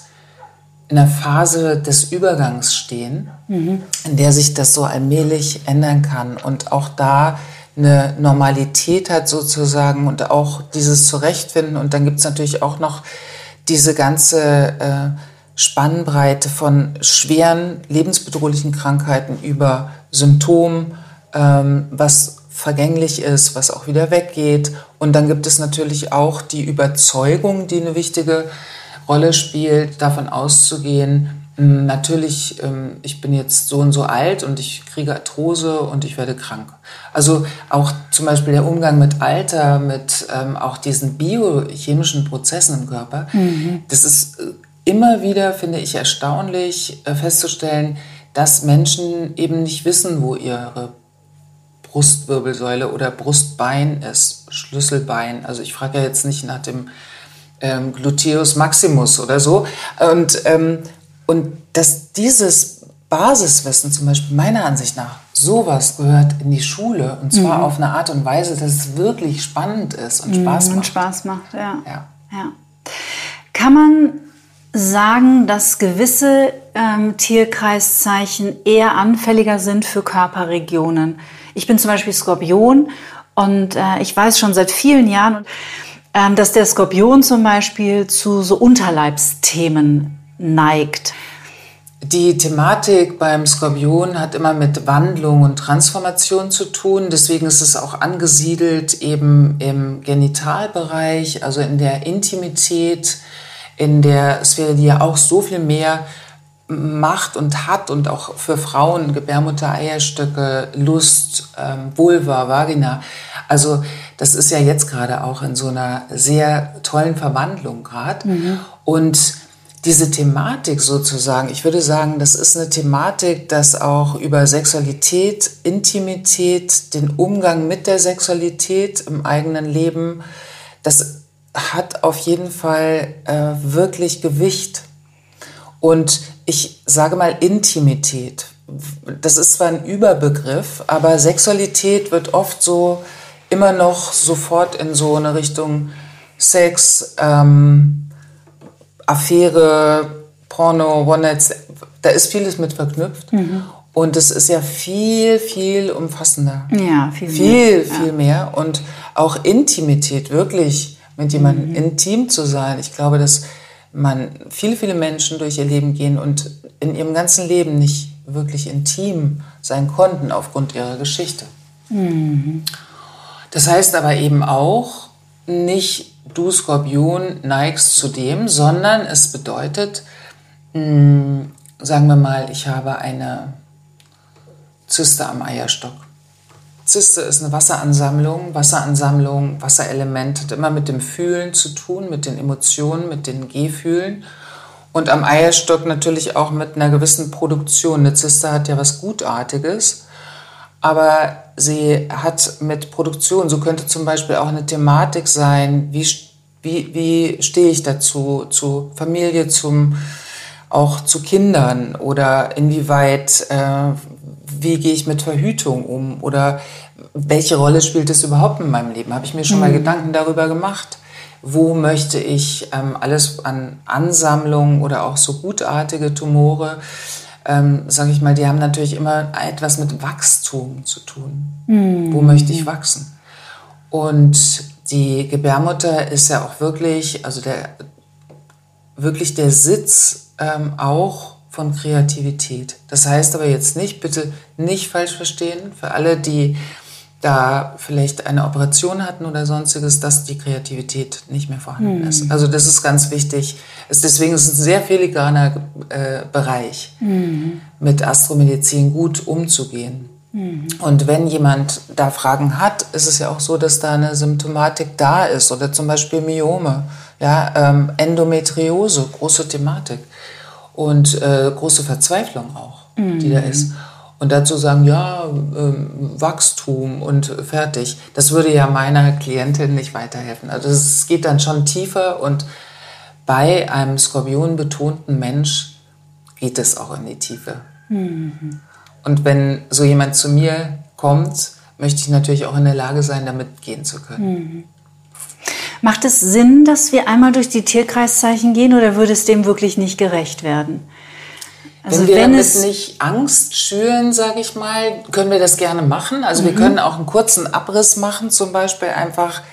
in einer Phase des Übergangs stehen, mhm. in der sich das so allmählich ändern kann und auch da eine Normalität hat sozusagen und auch dieses Zurechtfinden. Und dann gibt es natürlich auch noch diese ganze äh, Spannbreite von schweren, lebensbedrohlichen Krankheiten über Symptomen, ähm, was vergänglich ist, was auch wieder weggeht. Und dann gibt es natürlich auch die Überzeugung, die eine wichtige Rolle spielt, davon auszugehen, natürlich, ich bin jetzt so und so alt und ich kriege Arthrose und ich werde krank. Also auch zum Beispiel der Umgang mit Alter, mit ähm, auch diesen biochemischen Prozessen im Körper. Mhm. Das ist immer wieder, finde ich, erstaunlich äh, festzustellen, dass Menschen eben nicht wissen, wo ihre Brustwirbelsäule oder Brustbein ist, Schlüsselbein. Also ich frage ja jetzt nicht nach dem ähm, Gluteus Maximus oder so. Und ähm, Und dass dieses Basiswissen zum Beispiel meiner Ansicht nach, sowas gehört in die Schule. Und zwar mhm. auf eine Art und Weise, dass es wirklich spannend ist und mhm, Spaß macht. Und Spaß macht, ja. ja. ja. Kann man sagen, dass gewisse ähm, Tierkreiszeichen eher anfälliger sind für Körperregionen? Ich bin zum Beispiel Skorpion und äh, ich weiß schon seit vielen Jahren, äh, dass der Skorpion zum Beispiel zu so Unterleibsthemen neigt. Die Thematik beim Skorpion hat immer mit Wandlung und Transformation zu tun. Deswegen ist es auch angesiedelt eben im Genitalbereich, also in der Intimität, in der Sphäre, die ja auch so viel mehr macht und hat und auch für Frauen, Gebärmutter, Eierstöcke, Lust, ähm, Vulva, Vagina. Also das ist ja jetzt gerade auch in so einer sehr tollen Verwandlung gerade. Mhm. Und diese Thematik sozusagen, ich würde sagen, das ist eine Thematik, dass auch über Sexualität, Intimität, den Umgang mit der Sexualität im eigenen Leben, das hat auf jeden Fall äh, wirklich Gewicht. Und ich sage mal Intimität. Das ist zwar ein Überbegriff, aber Sexualität wird oft so immer noch sofort in so eine Richtung Sex, ähm, Affäre, Porno, One-Night, da ist vieles mit verknüpft. Mhm. Und es ist ja viel, viel umfassender. Ja, viel mehr. Viel, viel ja. mehr. Und auch Intimität, wirklich mit jemandem mhm. intim zu sein. Ich glaube, dass man viele, viele Menschen durch ihr Leben gehen und in ihrem ganzen Leben nicht wirklich intim sein konnten aufgrund ihrer Geschichte. Mhm. Das heißt aber eben auch, nicht du Skorpion neigst zu dem, sondern es bedeutet, mh, sagen wir mal, ich habe eine Zyste am Eierstock. Zyste ist eine Wasseransammlung. Wasseransammlung, Wasserelement hat immer mit dem Fühlen zu tun, mit den Emotionen, mit den Gefühlen. Und am Eierstock natürlich auch mit einer gewissen Produktion. Eine Zyste hat ja was Gutartiges, aber sie hat mit Produktion, so könnte zum Beispiel auch eine Thematik sein, wie, wie, wie stehe ich dazu, zu Familie, zum, auch zu Kindern oder inwieweit, äh, wie gehe ich mit Verhütung um oder welche Rolle spielt es überhaupt in meinem Leben? Habe ich mir schon mhm. mal Gedanken darüber gemacht? Wo möchte ich ähm, alles an Ansammlungen oder auch so gutartige Tumore, ähm, sage ich mal, die haben natürlich immer etwas mit Wachstum zu tun. Mhm. Wo möchte ich wachsen? Und die Gebärmutter ist ja auch wirklich, also der, wirklich der Sitz ähm, auch von Kreativität. Das heißt aber jetzt nicht, bitte nicht falsch verstehen, für alle, die da vielleicht eine Operation hatten oder sonstiges, dass die Kreativität nicht mehr vorhanden mhm. ist. Also das ist ganz wichtig. Deswegen ist es ein sehr filigraner äh, Bereich, mhm. mit Astromedizin gut umzugehen. Mhm. Und wenn jemand da Fragen hat, ist es ja auch so, dass da eine Symptomatik da ist oder zum Beispiel Myome, ja, ähm, Endometriose, große Thematik und äh, große Verzweiflung auch, mhm. die da ist. Und dazu sagen, ja, ähm, Wachstum und fertig, das würde ja meiner Klientin nicht weiterhelfen. Also es geht dann schon tiefer und bei einem skorpionbetonten Mensch geht es auch in die Tiefe. Mhm. Und wenn so jemand zu mir kommt, möchte ich natürlich auch in der Lage sein, damit gehen zu können. Mhm. Macht es Sinn, dass wir einmal durch die Tierkreiszeichen gehen oder würde es dem wirklich nicht gerecht werden? Also wenn wir wenn damit es nicht Angst schüren, sage ich mal, können wir das gerne machen. Also mhm. wir können auch einen kurzen Abriss machen, zum Beispiel einfach.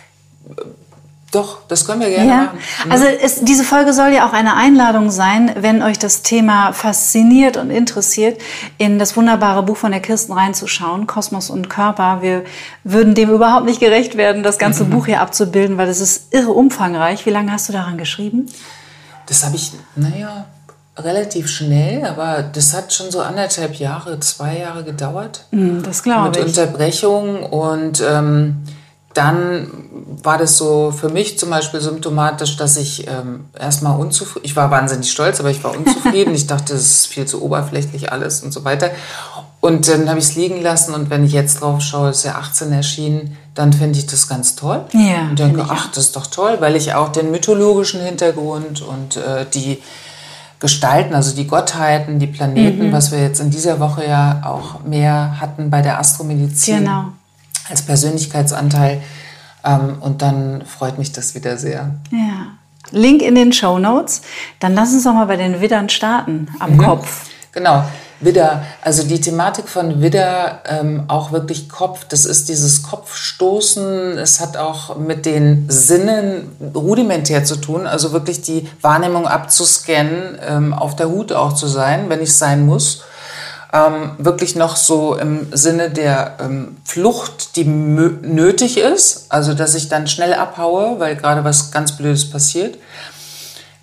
Doch, das können wir gerne ja. machen. Mhm. Also es, diese Folge soll ja auch eine Einladung sein, wenn euch das Thema fasziniert und interessiert, in das wunderbare Buch von der Kirsten reinzuschauen, Kosmos und Körper. Wir würden dem überhaupt nicht gerecht werden, das ganze mhm. Buch hier abzubilden, weil das ist irre umfangreich. Wie lange hast du daran geschrieben? Das habe ich, naja... relativ schnell, aber das hat schon so anderthalb Jahre, zwei Jahre gedauert. Das glaube ich. Mit Unterbrechung und ähm, dann war das so für mich zum Beispiel symptomatisch, dass ich ähm, erstmal unzufrieden, ich war wahnsinnig stolz, aber ich war unzufrieden. Ich dachte, das ist viel zu oberflächlich alles und so weiter. Und dann habe ich es liegen lassen und wenn ich jetzt drauf schaue, ist ja achtzehn erschienen, dann finde ich das ganz toll. Ja, und denke, ach, das ist doch toll, weil ich auch den mythologischen Hintergrund und äh, die Gestalten, also die Gottheiten, die Planeten, mhm. was wir jetzt in dieser Woche ja auch mehr hatten bei der Astromedizin genau. als Persönlichkeitsanteil. Ähm, und dann freut mich das wieder sehr. Ja. Link in den Shownotes. Dann lass uns doch mal bei den Widdern starten, am mhm. Kopf. Genau. Widder, also die Thematik von Widder, ähm, auch wirklich Kopf, das ist dieses Kopfstoßen, es hat auch mit den Sinnen rudimentär zu tun, also wirklich die Wahrnehmung abzuscannen, ähm, auf der Hut auch zu sein, wenn ich sein muss. Ähm, wirklich noch so im Sinne der ähm, Flucht, die mö- nötig ist, also dass ich dann schnell abhaue, weil gerade was ganz Blödes passiert.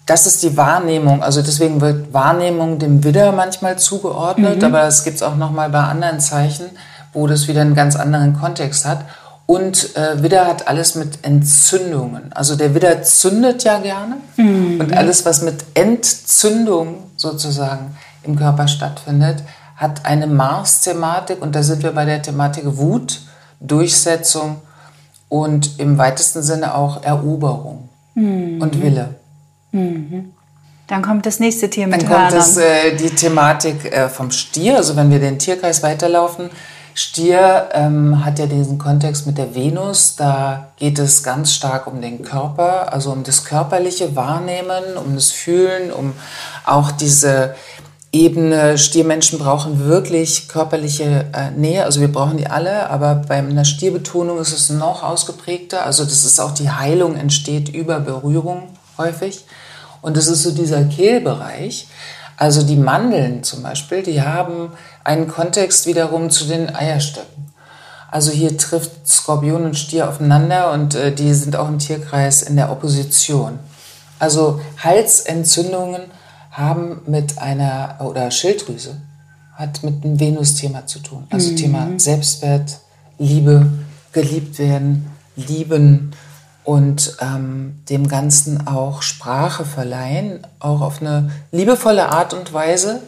Das ist die Wahrnehmung. Also deswegen wird Wahrnehmung dem Widder manchmal zugeordnet, mhm. aber das gibt es auch nochmal bei anderen Zeichen, wo das wieder einen ganz anderen Kontext hat. Und äh, Widder hat alles mit Entzündungen. Also der Widder zündet ja gerne. Mhm. Und alles, was mit Entzündung sozusagen im Körper stattfindet, hat eine Mars-Thematik. Und da sind wir bei der Thematik Wut, Durchsetzung und im weitesten Sinne auch Eroberung mhm. und Wille. Mhm. Dann kommt das nächste Tier mit Dann Hörnern. kommt das, äh, die Thematik äh, vom Stier. Also wenn wir den Tierkreis weiterlaufen, Stier ähm, hat ja diesen Kontext mit der Venus. Da geht es ganz stark um den Körper, also um das körperliche Wahrnehmen, um das Fühlen, um auch diese Ebene. Stiermenschen brauchen wirklich körperliche äh, Nähe. Also wir brauchen die alle, aber bei einer Stierbetonung ist es noch ausgeprägter. Also das ist auch die Heilung entsteht über Berührung häufig. Und das ist so dieser Kehlbereich. Also die Mandeln zum Beispiel, die haben einen Kontext wiederum zu den Eierstöcken. Also hier trifft Skorpion und Stier aufeinander und äh, die sind auch im Tierkreis in der Opposition. Also Halsentzündungen haben mit einer, oder Schilddrüse, hat mit einem Venus-Thema zu tun. Also mhm. Thema Selbstwert, Liebe, geliebt werden, lieben und ähm, dem Ganzen auch Sprache verleihen, auch auf eine liebevolle Art und Weise.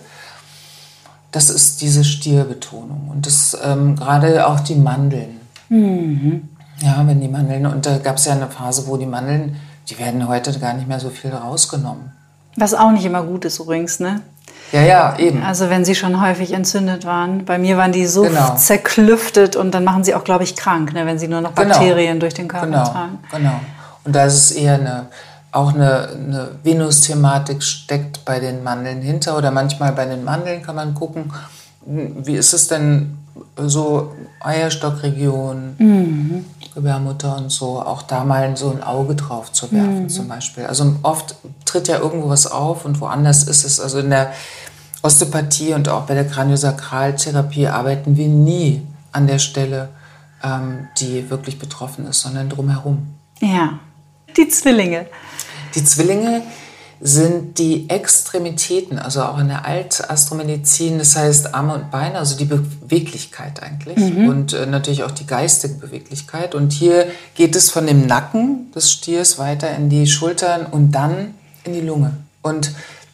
Das ist diese Stierbetonung. Und das ähm, gerade auch die Mandeln. Mhm. Ja, wenn die Mandeln, und da gab es ja eine Phase, wo die Mandeln, die werden heute gar nicht mehr so viel rausgenommen. Was auch nicht immer gut ist übrigens, ne? Ja, ja, eben. Also wenn sie schon häufig entzündet waren. Bei mir waren die so genau. zerklüftet und dann machen sie auch, glaube ich, krank, ne, wenn sie nur noch Bakterien genau. durch den Körper genau. tragen. Genau. Und da ist es eher eine, auch eine, eine Venus-Thematik steckt bei den Mandeln hinter. Oder manchmal bei den Mandeln kann man gucken, wie ist es denn so Eierstockregion, mhm. Gebärmutter und so, auch da mal so ein Auge drauf zu werfen mhm. zum Beispiel. Also oft tritt ja irgendwo was auf und woanders ist es. Also in der Osteopathie und auch bei der Kraniosakraltherapie arbeiten wir nie an der Stelle, ähm, die wirklich betroffen ist, sondern drumherum. Ja, die Zwillinge. Die Zwillinge sind die Extremitäten, also auch in der Altastromedizin, das heißt Arme und Beine, also die Beweglichkeit eigentlich mhm. und äh, natürlich auch die geistige Beweglichkeit. Und hier geht es von dem Nacken des Stiers weiter in die Schultern und dann in die Lunge. Und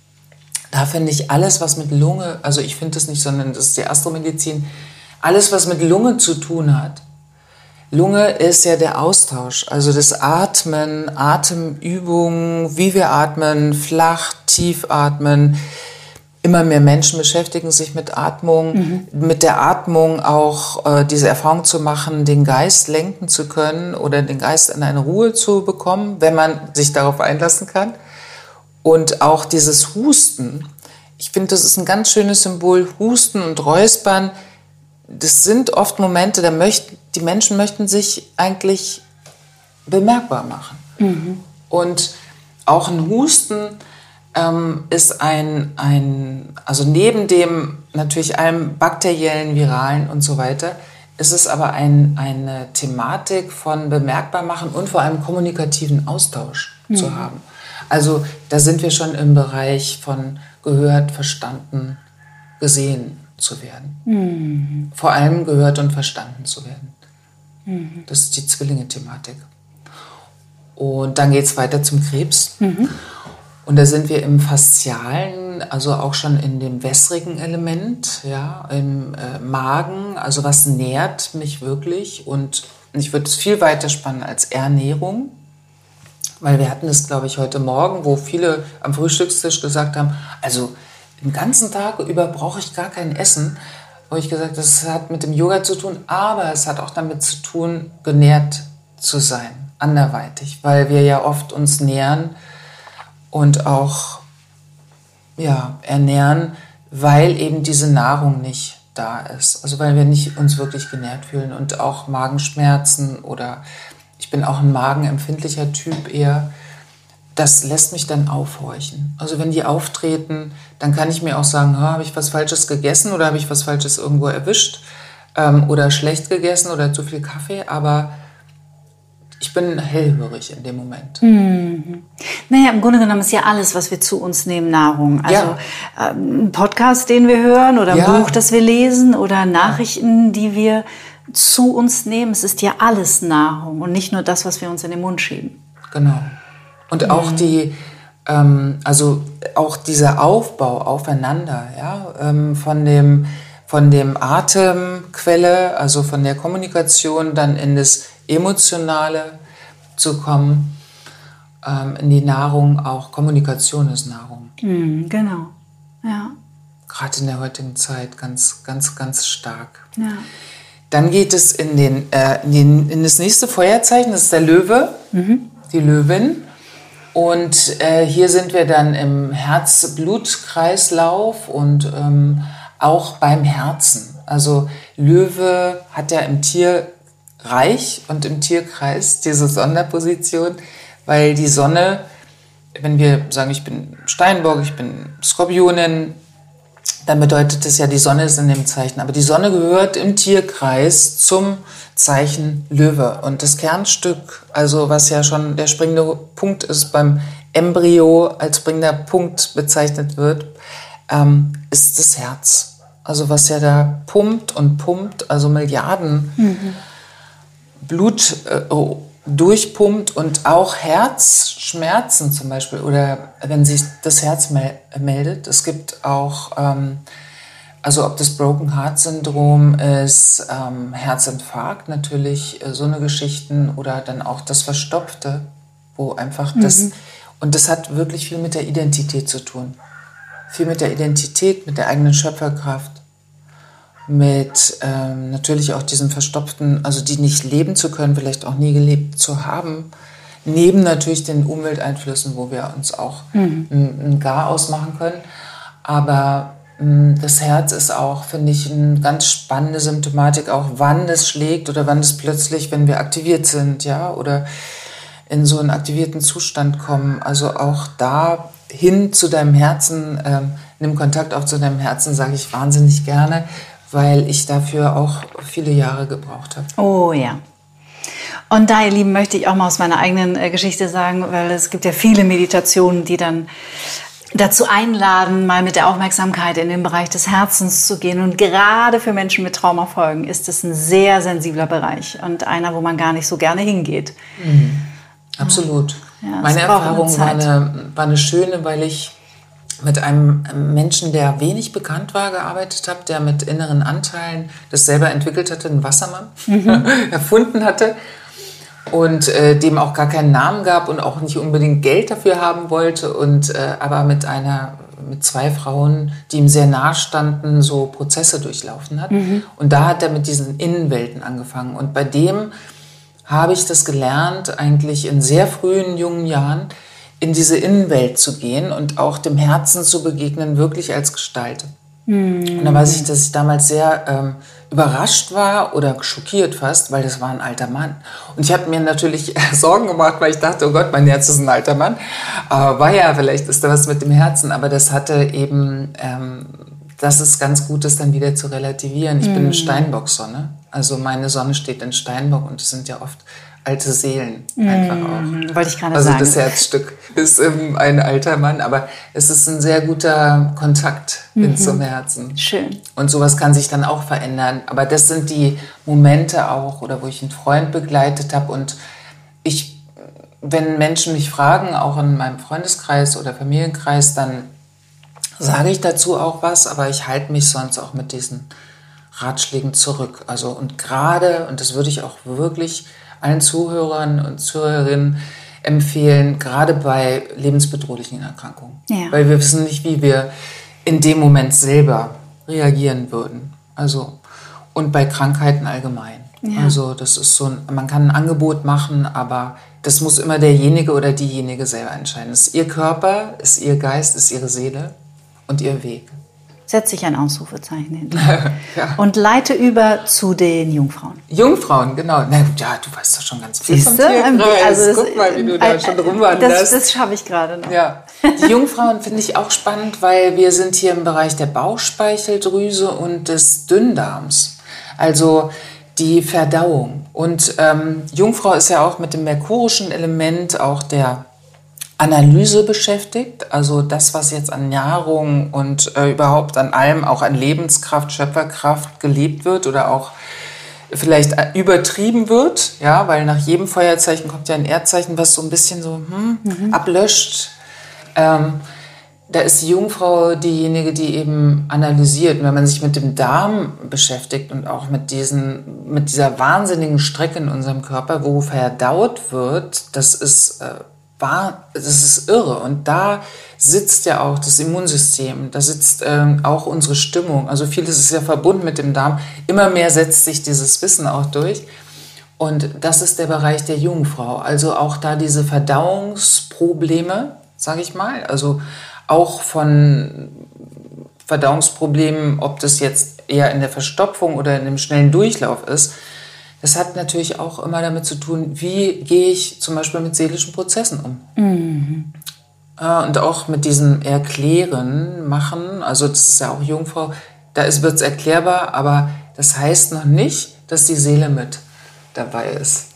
da finde ich alles, was mit Lunge, also ich finde das nicht, sondern das ist die Astromedizin, alles, was mit Lunge zu tun hat. Lunge ist ja der Austausch, also das Atmen, Atemübungen, wie wir atmen, flach, tief atmen. Immer mehr Menschen beschäftigen sich mit Atmung, mhm. mit der Atmung auch äh, diese Erfahrung zu machen, den Geist lenken zu können oder den Geist in eine Ruhe zu bekommen, wenn man sich darauf einlassen kann. Und auch dieses Husten, ich finde, das ist ein ganz schönes Symbol, Husten und Räuspern. Das sind oft Momente, da möchten die Menschen möchten sich eigentlich bemerkbar machen. Mhm. Und auch ein Husten ähm, ist ein, ein, also neben dem natürlich allem bakteriellen, viralen und so weiter, ist es aber ein, eine Thematik von bemerkbar machen und vor allem kommunikativen Austausch mhm. zu haben. Also da sind wir schon im Bereich von gehört, verstanden, gesehen zu werden. Mhm. Vor allem gehört und verstanden zu werden. Mhm. Das ist die Zwillinge-Thematik. Und dann geht es weiter zum Krebs. Mhm. Und da sind wir im Faszialen, also auch schon in dem wässrigen Element, ja, im äh, Magen, also was nährt mich wirklich. Und ich würde es viel weiter spannen als Ernährung. Weil wir hatten das, glaube ich, heute Morgen, wo viele am Frühstückstisch gesagt haben, also den ganzen Tag über brauche ich gar kein Essen. Wo ich gesagt habe, das hat mit dem Yoga zu tun, aber es hat auch damit zu tun, genährt zu sein, anderweitig. Weil wir ja oft uns nähern und auch ja, ernähren, weil eben diese Nahrung nicht da ist. Also weil wir nicht uns wirklich genährt fühlen und auch Magenschmerzen oder ich bin auch ein magenempfindlicher Typ eher. Das lässt mich dann aufhorchen. Also wenn die auftreten, dann kann ich mir auch sagen, habe ich was Falsches gegessen oder habe ich was Falsches irgendwo erwischt ähm, oder schlecht gegessen oder zu viel Kaffee. Aber ich bin hellhörig in dem Moment. Mhm. Naja, im Grunde genommen ist ja alles, was wir zu uns nehmen, Nahrung. Also Ja. ähm, ein Podcast, den wir hören oder ein Ja. Buch, das wir lesen oder Nachrichten, die wir zu uns nehmen. Es ist ja alles Nahrung und nicht nur das, was wir uns in den Mund schieben. Genau. Und auch die, ähm, also auch dieser Aufbau aufeinander, ja, ähm, von dem, von dem Atemquelle, also von der Kommunikation dann in das Emotionale zu kommen, ähm, in die Nahrung, auch Kommunikation ist Nahrung. Mhm, genau, ja. Gerade in der heutigen Zeit ganz, ganz, ganz stark. ja. Dann geht es in, den, äh, in, den, in das nächste Feuerzeichen, das ist der Löwe, Mhm. die Löwin. Und äh, hier sind wir dann im Herz-Blut-Kreislauf und ähm, auch beim Herzen. Also Löwe hat ja im Tierreich und im Tierkreis diese Sonderposition, weil die Sonne, wenn wir sagen, ich bin Steinbock, ich bin Skorpionin, dann bedeutet es ja, die Sonne ist in dem Zeichen. Aber die Sonne gehört im Tierkreis zum Zeichen Löwe. Und das Kernstück, also was ja schon der springende Punkt ist, beim Embryo als springender Punkt bezeichnet wird, ähm, ist das Herz. Also was ja da pumpt und pumpt, also Milliarden mhm. Blut äh, durchpumpt und auch Herzschmerzen zum Beispiel oder wenn sich das Herz mel- meldet. Es gibt auch, ähm, also ob das Broken Heart Syndrom ist, ähm, Herzinfarkt natürlich, äh, so eine Geschichten oder dann auch das Verstopfte, wo einfach das, mhm. und das hat wirklich viel mit der Identität zu tun. Viel mit der Identität, mit der eigenen Schöpferkraft. Mit ähm, natürlich auch diesen Verstopften, also die nicht leben zu können, vielleicht auch nie gelebt zu haben, neben natürlich den Umwelteinflüssen, wo wir uns auch mhm. ein, ein Gar ausmachen können. Aber mh, das Herz ist auch, finde ich, eine ganz spannende Symptomatik, auch wann das schlägt oder wann es plötzlich, wenn wir aktiviert sind, ja, oder in so einen aktivierten Zustand kommen. Also auch da hin zu deinem Herzen, ähm, nimm Kontakt auch zu deinem Herzen, sage ich wahnsinnig gerne, weil ich dafür auch viele Jahre gebraucht habe. Oh ja. Und da, ihr Lieben, möchte ich auch mal aus meiner eigenen äh, Geschichte sagen, weil es gibt ja viele Meditationen, die dann dazu einladen, mal mit der Aufmerksamkeit in den Bereich des Herzens zu gehen. Und gerade für Menschen mit Traumafolgen ist es ein sehr sensibler Bereich und einer, wo man gar nicht so gerne hingeht. Mhm. Absolut. Ja, Meine Erfahrung eine war eine, war eine schöne, weil ich mit einem Menschen, der wenig bekannt war, gearbeitet habe, der mit inneren Anteilen das selber entwickelt hatte, einen Wassermann mhm. erfunden hatte und äh, dem auch gar keinen Namen gab und auch nicht unbedingt Geld dafür haben wollte und äh, aber mit einer mit zwei Frauen, die ihm sehr nahe standen, so Prozesse durchlaufen hat. Mhm. Und da hat er mit diesen Innenwelten angefangen. Und bei dem habe ich das gelernt, eigentlich in sehr frühen, jungen Jahren, in diese Innenwelt zu gehen und auch dem Herzen zu begegnen, wirklich als Gestalt. Mm. Und da weiß ich, dass ich damals sehr ähm, überrascht war oder schockiert fast, weil das war ein alter Mann. Und ich habe mir natürlich Sorgen gemacht, weil ich dachte, oh Gott, mein Herz ist ein alter Mann. Aber war ja, vielleicht ist da was mit dem Herzen, aber das hatte eben, ähm, das ist ganz gut, das dann wieder zu relativieren. Ich mm. bin eine Steinbock-Sonne, also meine Sonne steht in Steinbock und es sind ja oft alte Seelen einfach mm, auch. Wollte ich gerade also sagen. das Herzstück ist ähm, ein alter Mann, aber es ist ein sehr guter Kontakt hin mhm. zum Herzen. Schön. Und sowas kann sich dann auch verändern. Aber das sind die Momente auch, oder wo ich einen Freund begleitet habe und ich, wenn Menschen mich fragen, auch in meinem Freundeskreis oder Familienkreis, dann sage ich dazu auch was, aber ich halte mich sonst auch mit diesen Ratschlägen zurück. Also und gerade, und das würde ich auch wirklich allen Zuhörern und Zuhörerinnen empfehlen, gerade bei lebensbedrohlichen Erkrankungen. Ja. Weil wir wissen nicht, wie wir in dem Moment selber reagieren würden. Also, und bei Krankheiten allgemein. Ja. Also das ist so, ein, man kann ein Angebot machen, aber das muss immer derjenige oder diejenige selber entscheiden. Es ist ihr Körper, ist ihr Geist, ist ihre Seele und ihr Weg. Setze ich ein Ausrufezeichen hin. Ja. Und leite über zu den Jungfrauen. Jungfrauen, genau. Na ja, du weißt doch schon ganz viel vom Tierkreis. Also das, Guck mal, wie du da äh, schon rumwanderst. Das, das schaffe ich gerade noch. Ja. Die Jungfrauen finde ich auch spannend, weil wir sind hier im Bereich der Bauchspeicheldrüse und des Dünndarms. Also die Verdauung. Und ähm, Jungfrau ist ja auch mit dem merkurischen Element auch der Analyse beschäftigt. Also das, was jetzt an Nahrung und äh, überhaupt an allem, auch an Lebenskraft, Schöpferkraft gelebt wird oder auch vielleicht übertrieben wird, ja, weil nach jedem Feuerzeichen kommt ja ein Erdzeichen, was so ein bisschen so hm, mhm. ablöscht. Ähm, da ist die Jungfrau diejenige, die eben analysiert. Und wenn man sich mit dem Darm beschäftigt und auch mit, diesen, mit dieser wahnsinnigen Strecke in unserem Körper, wo verdaut wird, das ist, äh, wahr, das ist irre. Und da sitzt ja auch das Immunsystem, da sitzt ähm, auch unsere Stimmung. Also vieles ist ja verbunden mit dem Darm. Immer mehr setzt sich dieses Wissen auch durch. Und das ist der Bereich der Jungfrau. Also auch da diese Verdauungsprobleme, sage ich mal, also auch von Verdauungsproblemen, ob das jetzt eher in der Verstopfung oder in dem schnellen Durchlauf ist, das hat natürlich auch immer damit zu tun, wie gehe ich zum Beispiel mit seelischen Prozessen um. Mhm. Und auch mit diesem Erklären, Machen, also das ist ja auch Jungfrau, da wird es erklärbar, aber das heißt noch nicht, dass die Seele mit dabei ist.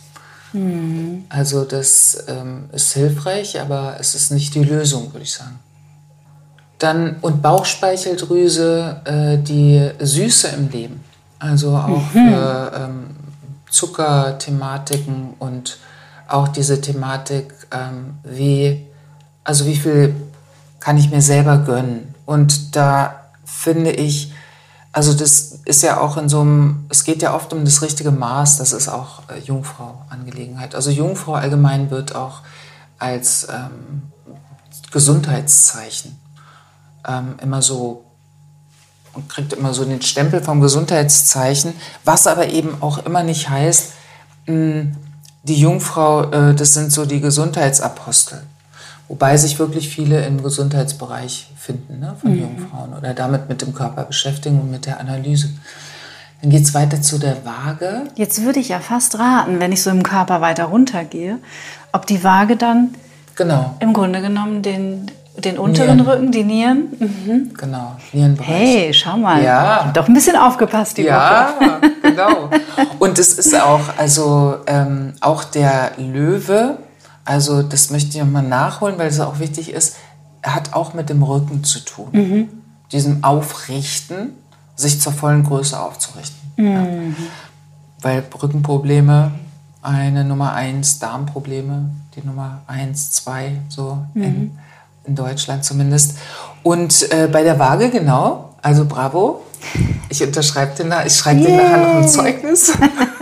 Mhm. Also das ähm, ist hilfreich, aber es ist nicht die Lösung, würde ich sagen. Dann, und Bauchspeicheldrüse, äh, die Süße im Leben. Also auch mhm. für ähm, Zuckerthematiken und auch diese Thematik, ähm, wie, also wie viel kann ich mir selber gönnen. Und da finde ich, also das ist ja auch in so einem, es geht ja oft um das richtige Maß, das ist auch äh, Jungfrau-Angelegenheit. Also Jungfrau allgemein wird auch als ähm, Gesundheitszeichen ähm, immer so, und kriegt immer so den Stempel vom Gesundheitszeichen, was aber eben auch immer nicht heißt, mh, die Jungfrau, äh, das sind so die Gesundheitsapostel. Wobei sich wirklich viele im Gesundheitsbereich finden, ne, von mhm. Jungfrauen oder damit mit dem Körper beschäftigen und mit der Analyse. Dann geht es weiter zu der Waage. Jetzt würde ich ja fast raten, wenn ich so im Körper weiter runtergehe, ob die Waage dann genau. im Grunde genommen den, den unteren Nieren. Rücken, die Nieren. Mhm. Genau, Nierenbereich. Hey, schau mal, ja. ich habe doch ein bisschen aufgepasst die ja, Woche. Ja, genau. Und es ist auch, also ähm, auch der Löwe, also das möchte ich nochmal nachholen, weil es auch wichtig ist, er hat auch mit dem Rücken zu tun. Mhm. Diesem Aufrichten, sich zur vollen Größe aufzurichten. Mhm. Ja. Weil Rückenprobleme, eine Nummer eins, Darmprobleme, die Nummer eins, zwei, so mhm. in, in Deutschland zumindest. Und äh, bei der Waage genau, also bravo, ich unterschreibe den, ich schreibe den nachher noch ein Zeugnis.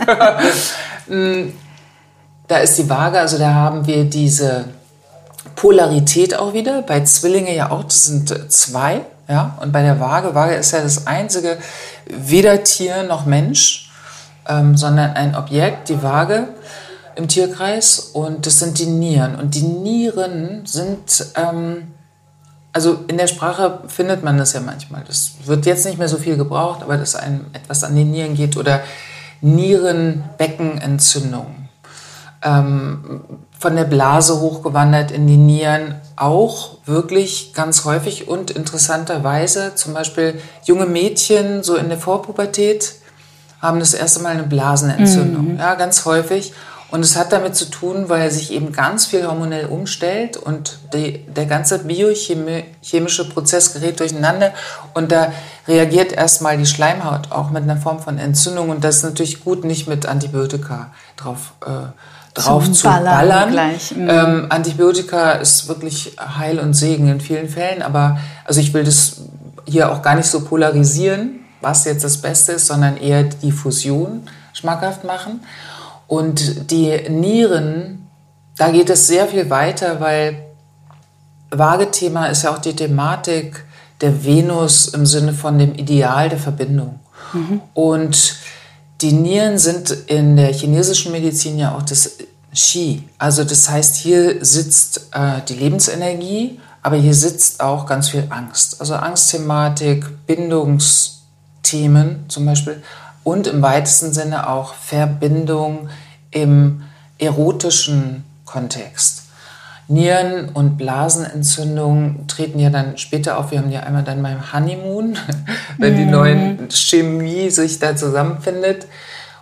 Da ist die Waage, also da haben wir diese Polarität auch wieder, bei Zwillinge ja auch, das sind zwei, ja, und bei der Waage, Waage ist ja das einzige, weder Tier noch Mensch, ähm, sondern ein Objekt, die Waage im Tierkreis, und das sind die Nieren. Und die Nieren sind, ähm, also in der Sprache findet man das ja manchmal, das wird jetzt nicht mehr so viel gebraucht, aber dass einem etwas an die Nieren geht, oder Nierenbeckenentzündung. Ähm, von der Blase hochgewandert in die Nieren, auch wirklich ganz häufig und interessanterweise, zum Beispiel junge Mädchen so in der Vorpubertät haben das erste Mal eine Blasenentzündung, mhm. ja, ganz häufig. Und es hat damit zu tun, weil sich eben ganz viel hormonell umstellt und die, der ganze biochemische Prozess gerät durcheinander, und da reagiert erstmal die Schleimhaut auch mit einer Form von Entzündung, und das ist natürlich gut, nicht mit Antibiotika drauf äh, drauf zu, zu ballern. ballern. Mhm. Ähm, Antibiotika ist wirklich Heil und Segen in vielen Fällen, aber also ich will das hier auch gar nicht so polarisieren, was jetzt das Beste ist, sondern eher die Fusion schmackhaft machen. Und die Nieren, da geht es sehr viel weiter, weil Waage-Thema ist ja auch die Thematik der Venus im Sinne von dem Ideal der Verbindung. Mhm. Und die Nieren sind in der chinesischen Medizin ja auch das Qi. Also das heißt, hier sitzt äh, die Lebensenergie, aber hier sitzt auch ganz viel Angst. Also Angstthematik, Bindungsthemen zum Beispiel, und im weitesten Sinne auch Verbindung im erotischen Kontext. Nieren- und Blasenentzündungen treten ja dann später auf. Wir haben ja einmal dann beim Honeymoon, wenn die neue Chemie sich da zusammenfindet.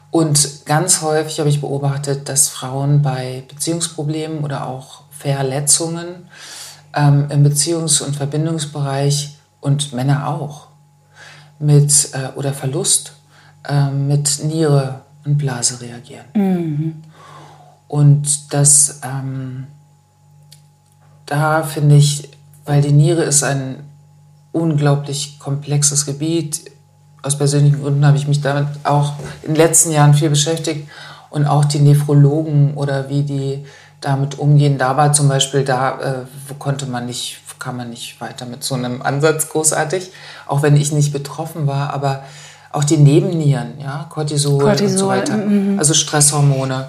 Und ganz häufig habe ich beobachtet, dass Frauen bei Beziehungsproblemen oder auch Verletzungen ähm, im Beziehungs- und Verbindungsbereich und Männer auch mit äh, oder Verlust äh, mit Niere und Blase reagieren. Mhm. Und das, ähm, da finde ich, weil die Niere ist ein unglaublich komplexes Gebiet. Aus persönlichen Gründen habe ich mich damit auch in den letzten Jahren viel beschäftigt. Und auch die Nephrologen oder wie die damit umgehen. Da war zum Beispiel, da äh, konnte man nicht, kam man nicht weiter mit so einem Ansatz großartig. Auch wenn ich nicht betroffen war, aber auch die Nebennieren, ja, Cortisol, Cortisol und so weiter. Mm-hmm. Also Stresshormone.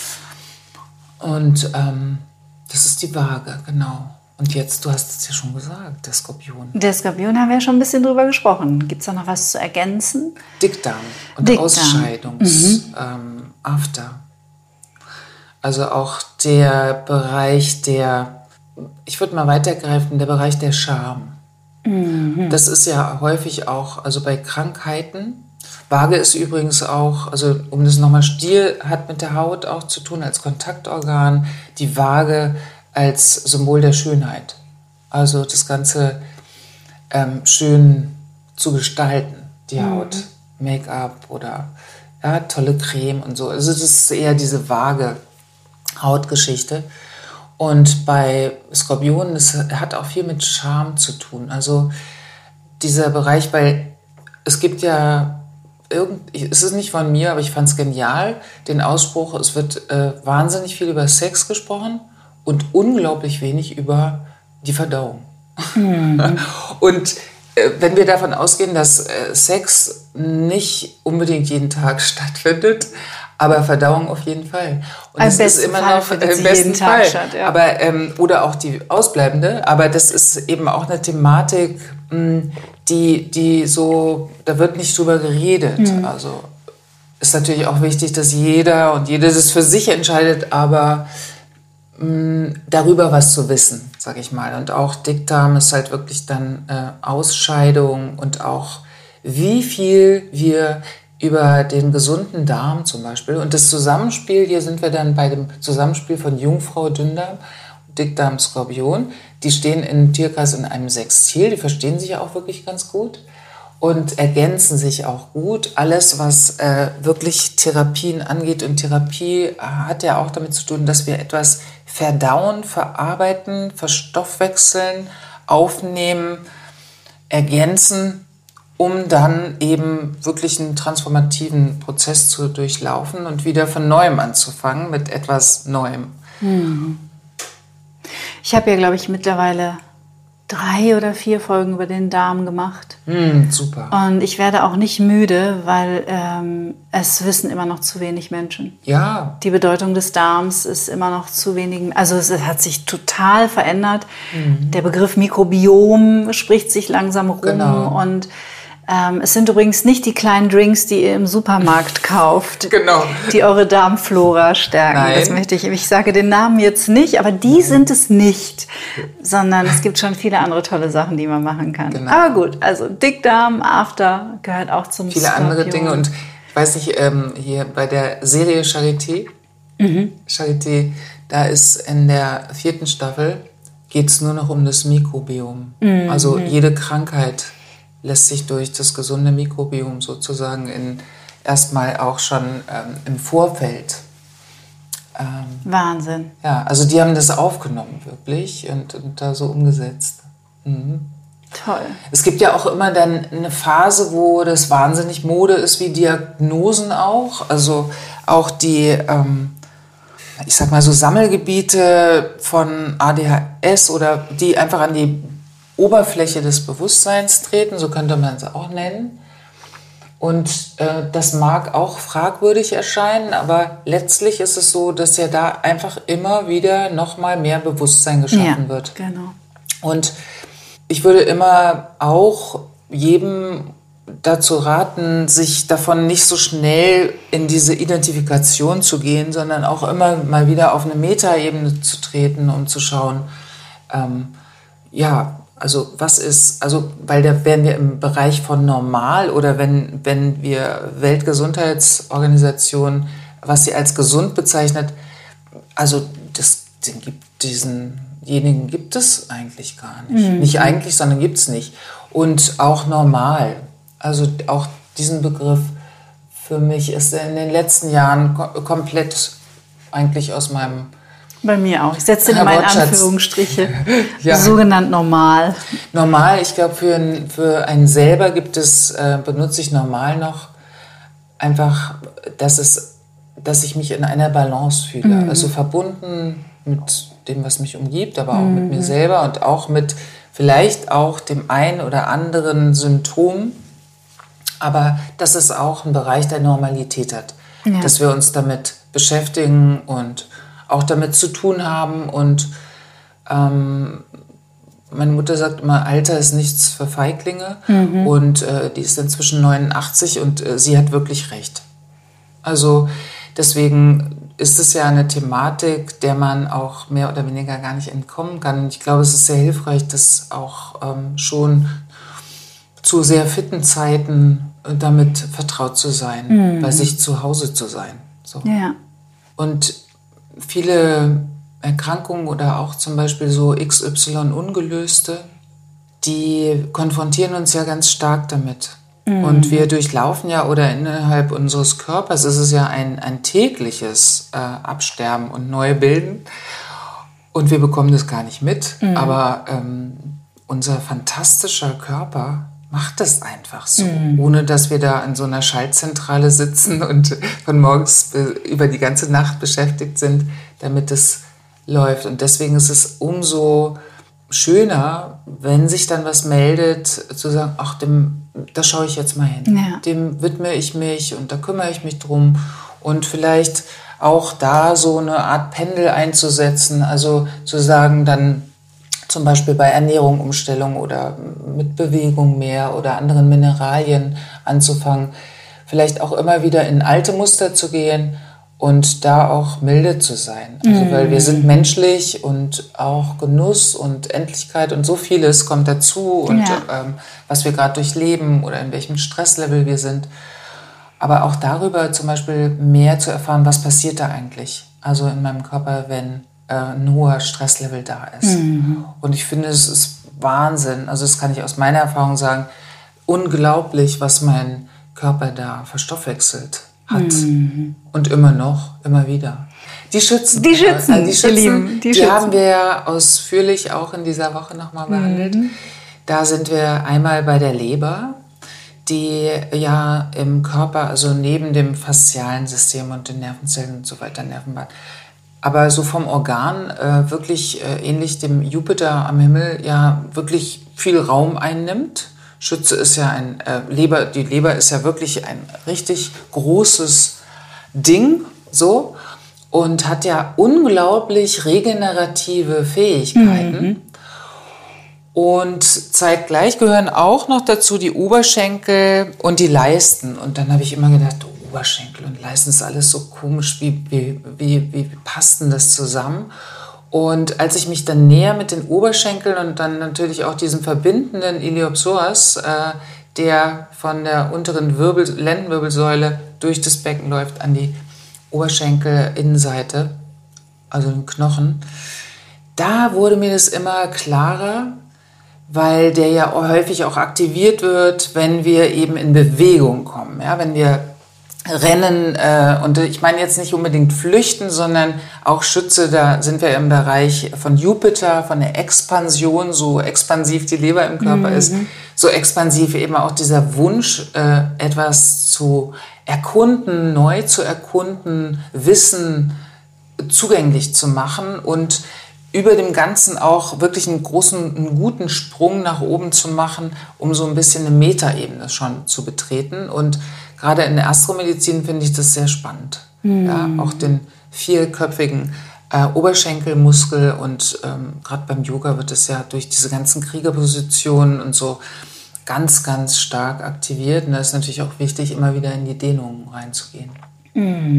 Und ähm, das ist die Waage, genau. Und jetzt, du hast es ja schon gesagt, der Skorpion. Der Skorpion haben wir ja schon ein bisschen drüber gesprochen. Gibt es da noch was zu ergänzen? Dickdarm und Dickdarm. Ausscheidungs, mhm. ähm, After. Also auch der Bereich der, ich würde mal weitergreifen, der Bereich der Scham. Mhm. Das ist ja häufig auch, also bei Krankheiten. Waage ist übrigens auch, also um das nochmal, Stier hat mit der Haut auch zu tun als Kontaktorgan. Die Waage als Symbol der Schönheit. Also das Ganze ähm, schön zu gestalten, die Haut, mhm. Make-up oder ja, tolle Creme und so. Also das ist eher diese vage Hautgeschichte. Und bei Skorpionen, das hat auch viel mit Charme zu tun. Also dieser Bereich, weil es gibt ja, irgend, es ist nicht von mir, aber ich fand es genial, den Ausspruch, es wird äh, wahnsinnig viel über Sex gesprochen und unglaublich wenig über die Verdauung. Mhm. Und äh, wenn wir davon ausgehen, dass äh, Sex nicht unbedingt jeden Tag stattfindet, aber Verdauung auf jeden Fall. Und Im das besten ist immer Fall noch findet im sie besten jeden Tag Fall. statt, ja. Aber ähm, oder auch die ausbleibende. Aber das ist eben auch eine Thematik, mh, die die so, da wird nicht drüber geredet. Mhm. Also ist natürlich auch wichtig, dass jeder und jede das für sich entscheidet, aber mh, darüber was zu wissen, sage ich mal. Und auch Dickdarm ist halt wirklich dann äh, Ausscheidung und auch wie viel wir über den gesunden Darm zum Beispiel und das Zusammenspiel, hier sind wir dann bei dem Zusammenspiel von Jungfrau, Dünndarm, Dickdarm, Skorpion, die stehen im Tierkreis in einem Sextil, die verstehen sich ja auch wirklich ganz gut und ergänzen sich auch gut. Alles, was äh, wirklich Therapien angeht, und Therapie hat ja auch damit zu tun, dass wir etwas verdauen, verarbeiten, verstoffwechseln, aufnehmen, ergänzen, um dann eben wirklich einen transformativen Prozess zu durchlaufen und wieder von Neuem anzufangen, mit etwas Neuem. Ich habe ja, glaube ich, mittlerweile drei oder vier Folgen über den Darm gemacht. Mm, super. Und ich werde auch nicht müde, weil ähm, es wissen immer noch zu wenig Menschen. Ja. Die Bedeutung des Darms ist immer noch zu wenig, also es hat sich total verändert. Mhm. Der Begriff Mikrobiom spricht sich langsam rum. Genau. Und Ähm, es sind übrigens nicht die kleinen Drinks, die ihr im Supermarkt kauft, genau. die eure Darmflora stärken. Nein. Das möchte ich, ich sage den Namen jetzt nicht, aber die Nein. sind es nicht, sondern es gibt schon viele andere tolle Sachen, die man machen kann. Genau. Aber gut, also Dickdarm, After gehört auch zum Viele Skorpion. Andere Dinge und ich weiß nicht, ähm, hier bei der Serie Charité, mhm. Charité, da ist in der vierten Staffel, geht es nur noch um das Mikrobiom. Mhm. Also jede Krankheit lässt sich durch das gesunde Mikrobiom sozusagen in, erstmal auch schon ähm, im Vorfeld. Ähm, Wahnsinn. Ja, also die haben das aufgenommen wirklich und, und da so umgesetzt. Mhm. Toll. Es gibt ja auch immer dann eine Phase, wo das wahnsinnig Mode ist, wie Diagnosen auch. Also auch die, ähm, ich sag mal so Sammelgebiete von A D H S oder die einfach an die Oberfläche des Bewusstseins treten, so könnte man es auch nennen. Und äh, das mag auch fragwürdig erscheinen, aber letztlich ist es so, dass ja da einfach immer wieder noch mal mehr Bewusstsein geschaffen ja, wird. Genau. Und ich würde immer auch jedem dazu raten, sich davon nicht so schnell in diese Identifikation zu gehen, sondern auch immer mal wieder auf eine Metaebene zu treten und zu schauen, ähm, ja, Also was ist, also weil da wären wir im Bereich von normal oder wenn, wenn wir Weltgesundheitsorganisation, was sie als gesund bezeichnet, also das, den gibt, diesenjenigen gibt es eigentlich gar nicht. Mhm. Nicht eigentlich, sondern gibt es nicht. Und auch normal. Also auch diesen Begriff für mich ist in den letzten Jahren kom- komplett eigentlich aus meinem... Bei mir auch. Ich setze in meine Anführungsstriche. Ja. Sogenannt normal. Normal, ich glaube, für, ein, für einen selber gibt es, äh, benutze ich normal noch einfach, dass, es, dass ich mich in einer Balance fühle. Mhm. Also verbunden mit dem, was mich umgibt, aber auch mhm. mit mir selber und auch mit vielleicht auch dem einen oder anderen Symptom. Aber dass es auch einen Bereich der Normalität hat. Ja. Dass wir uns damit beschäftigen und auch damit zu tun haben. Und ähm, meine Mutter sagt immer, Alter ist nichts für Feiglinge. Mhm. Und äh, die ist inzwischen neunundachtzig und äh, sie hat wirklich recht. Also deswegen ist es ja eine Thematik, der man auch mehr oder weniger gar nicht entkommen kann. Ich glaube, es ist sehr hilfreich, das auch ähm, schon zu sehr fitten Zeiten damit vertraut zu sein, mhm. bei sich zu Hause zu sein. So. Ja. Und viele Erkrankungen oder auch zum Beispiel so X Y ungelöste, die konfrontieren uns ja ganz stark damit. Mhm. Und wir durchlaufen ja oder innerhalb unseres Körpers ist es ja ein, ein tägliches äh, Absterben und Neubilden. Und wir bekommen das gar nicht mit. Mhm. Aber ähm, unser fantastischer Körper macht es einfach so, mhm. ohne dass wir da in so einer Schaltzentrale sitzen und von morgens über die ganze Nacht beschäftigt sind, damit es läuft. Und deswegen ist es umso schöner, wenn sich dann was meldet, zu sagen, ach, dem, da schaue ich jetzt mal hin. Ja. Dem widme ich mich und da kümmere ich mich drum. Und vielleicht auch da so eine Art Pendel einzusetzen, also zu sagen, dann zum Beispiel bei Ernährung, Umstellung oder mit Bewegung mehr oder anderen Mineralien anzufangen. Vielleicht auch immer wieder in alte Muster zu gehen und da auch milde zu sein. Also, weil wir sind menschlich und auch Genuss und Endlichkeit und so vieles kommt dazu und ja. ähm, was wir gerade durchleben oder in welchem Stresslevel wir sind. Aber auch darüber zum Beispiel mehr zu erfahren, was passiert da eigentlich? Also in meinem Körper, wenn ein hoher Stresslevel da ist. Mhm. Und ich finde, es ist Wahnsinn, also das kann ich aus meiner Erfahrung sagen, unglaublich, was mein Körper da verstoffwechselt hat. Mhm. Und immer noch, immer wieder. Die Schützen, die Schützen, äh, die, Schützen Lieben, die, die Schützen. haben wir ja ausführlich auch in dieser Woche nochmal behandelt. Mhm. Da sind wir einmal bei der Leber, die ja im Körper, also neben dem faszialen System und den Nervenzellen und so weiter, Nervenbahn, aber so vom Organ äh, wirklich äh, ähnlich dem Jupiter am Himmel ja wirklich viel Raum einnimmt. Schütze ist ja ein äh, Leber, die Leber ist ja wirklich ein richtig großes Ding, so, und hat ja unglaublich regenerative Fähigkeiten. Mhm. Und zeitgleich gehören auch noch dazu die Oberschenkel und die Leisten. Und dann habe ich immer gedacht, Oberschenkel und Leisten ist alles so komisch, wie, wie, wie, wie passt denn das zusammen? Und als ich mich dann näher mit den Oberschenkeln und dann natürlich auch diesem verbindenden Iliopsoas, äh, der von der unteren Wirbel, Lendenwirbelsäule durch das Becken läuft, an die Oberschenkelinnenseite, also den Knochen, da wurde mir das immer klarer, weil der ja häufig auch aktiviert wird, wenn wir eben in Bewegung kommen, ja, wenn wir Rennen, äh, und ich meine jetzt nicht unbedingt flüchten, sondern auch Schütze, da sind wir im Bereich von Jupiter, von der Expansion, so expansiv die Leber im Körper mhm. ist, so expansiv eben auch dieser Wunsch, äh, etwas zu erkunden, neu zu erkunden, Wissen zugänglich zu machen und über dem Ganzen auch wirklich einen großen, einen guten Sprung nach oben zu machen, um so ein bisschen eine Metaebene schon zu betreten. Und gerade in der Astromedizin finde ich das sehr spannend. Mhm. Ja, auch den vierköpfigen äh, Oberschenkelmuskel und ähm, gerade beim Yoga wird es ja durch diese ganzen Kriegerpositionen und so ganz, ganz stark aktiviert. Und da ist natürlich auch wichtig, immer wieder in die Dehnungen reinzugehen.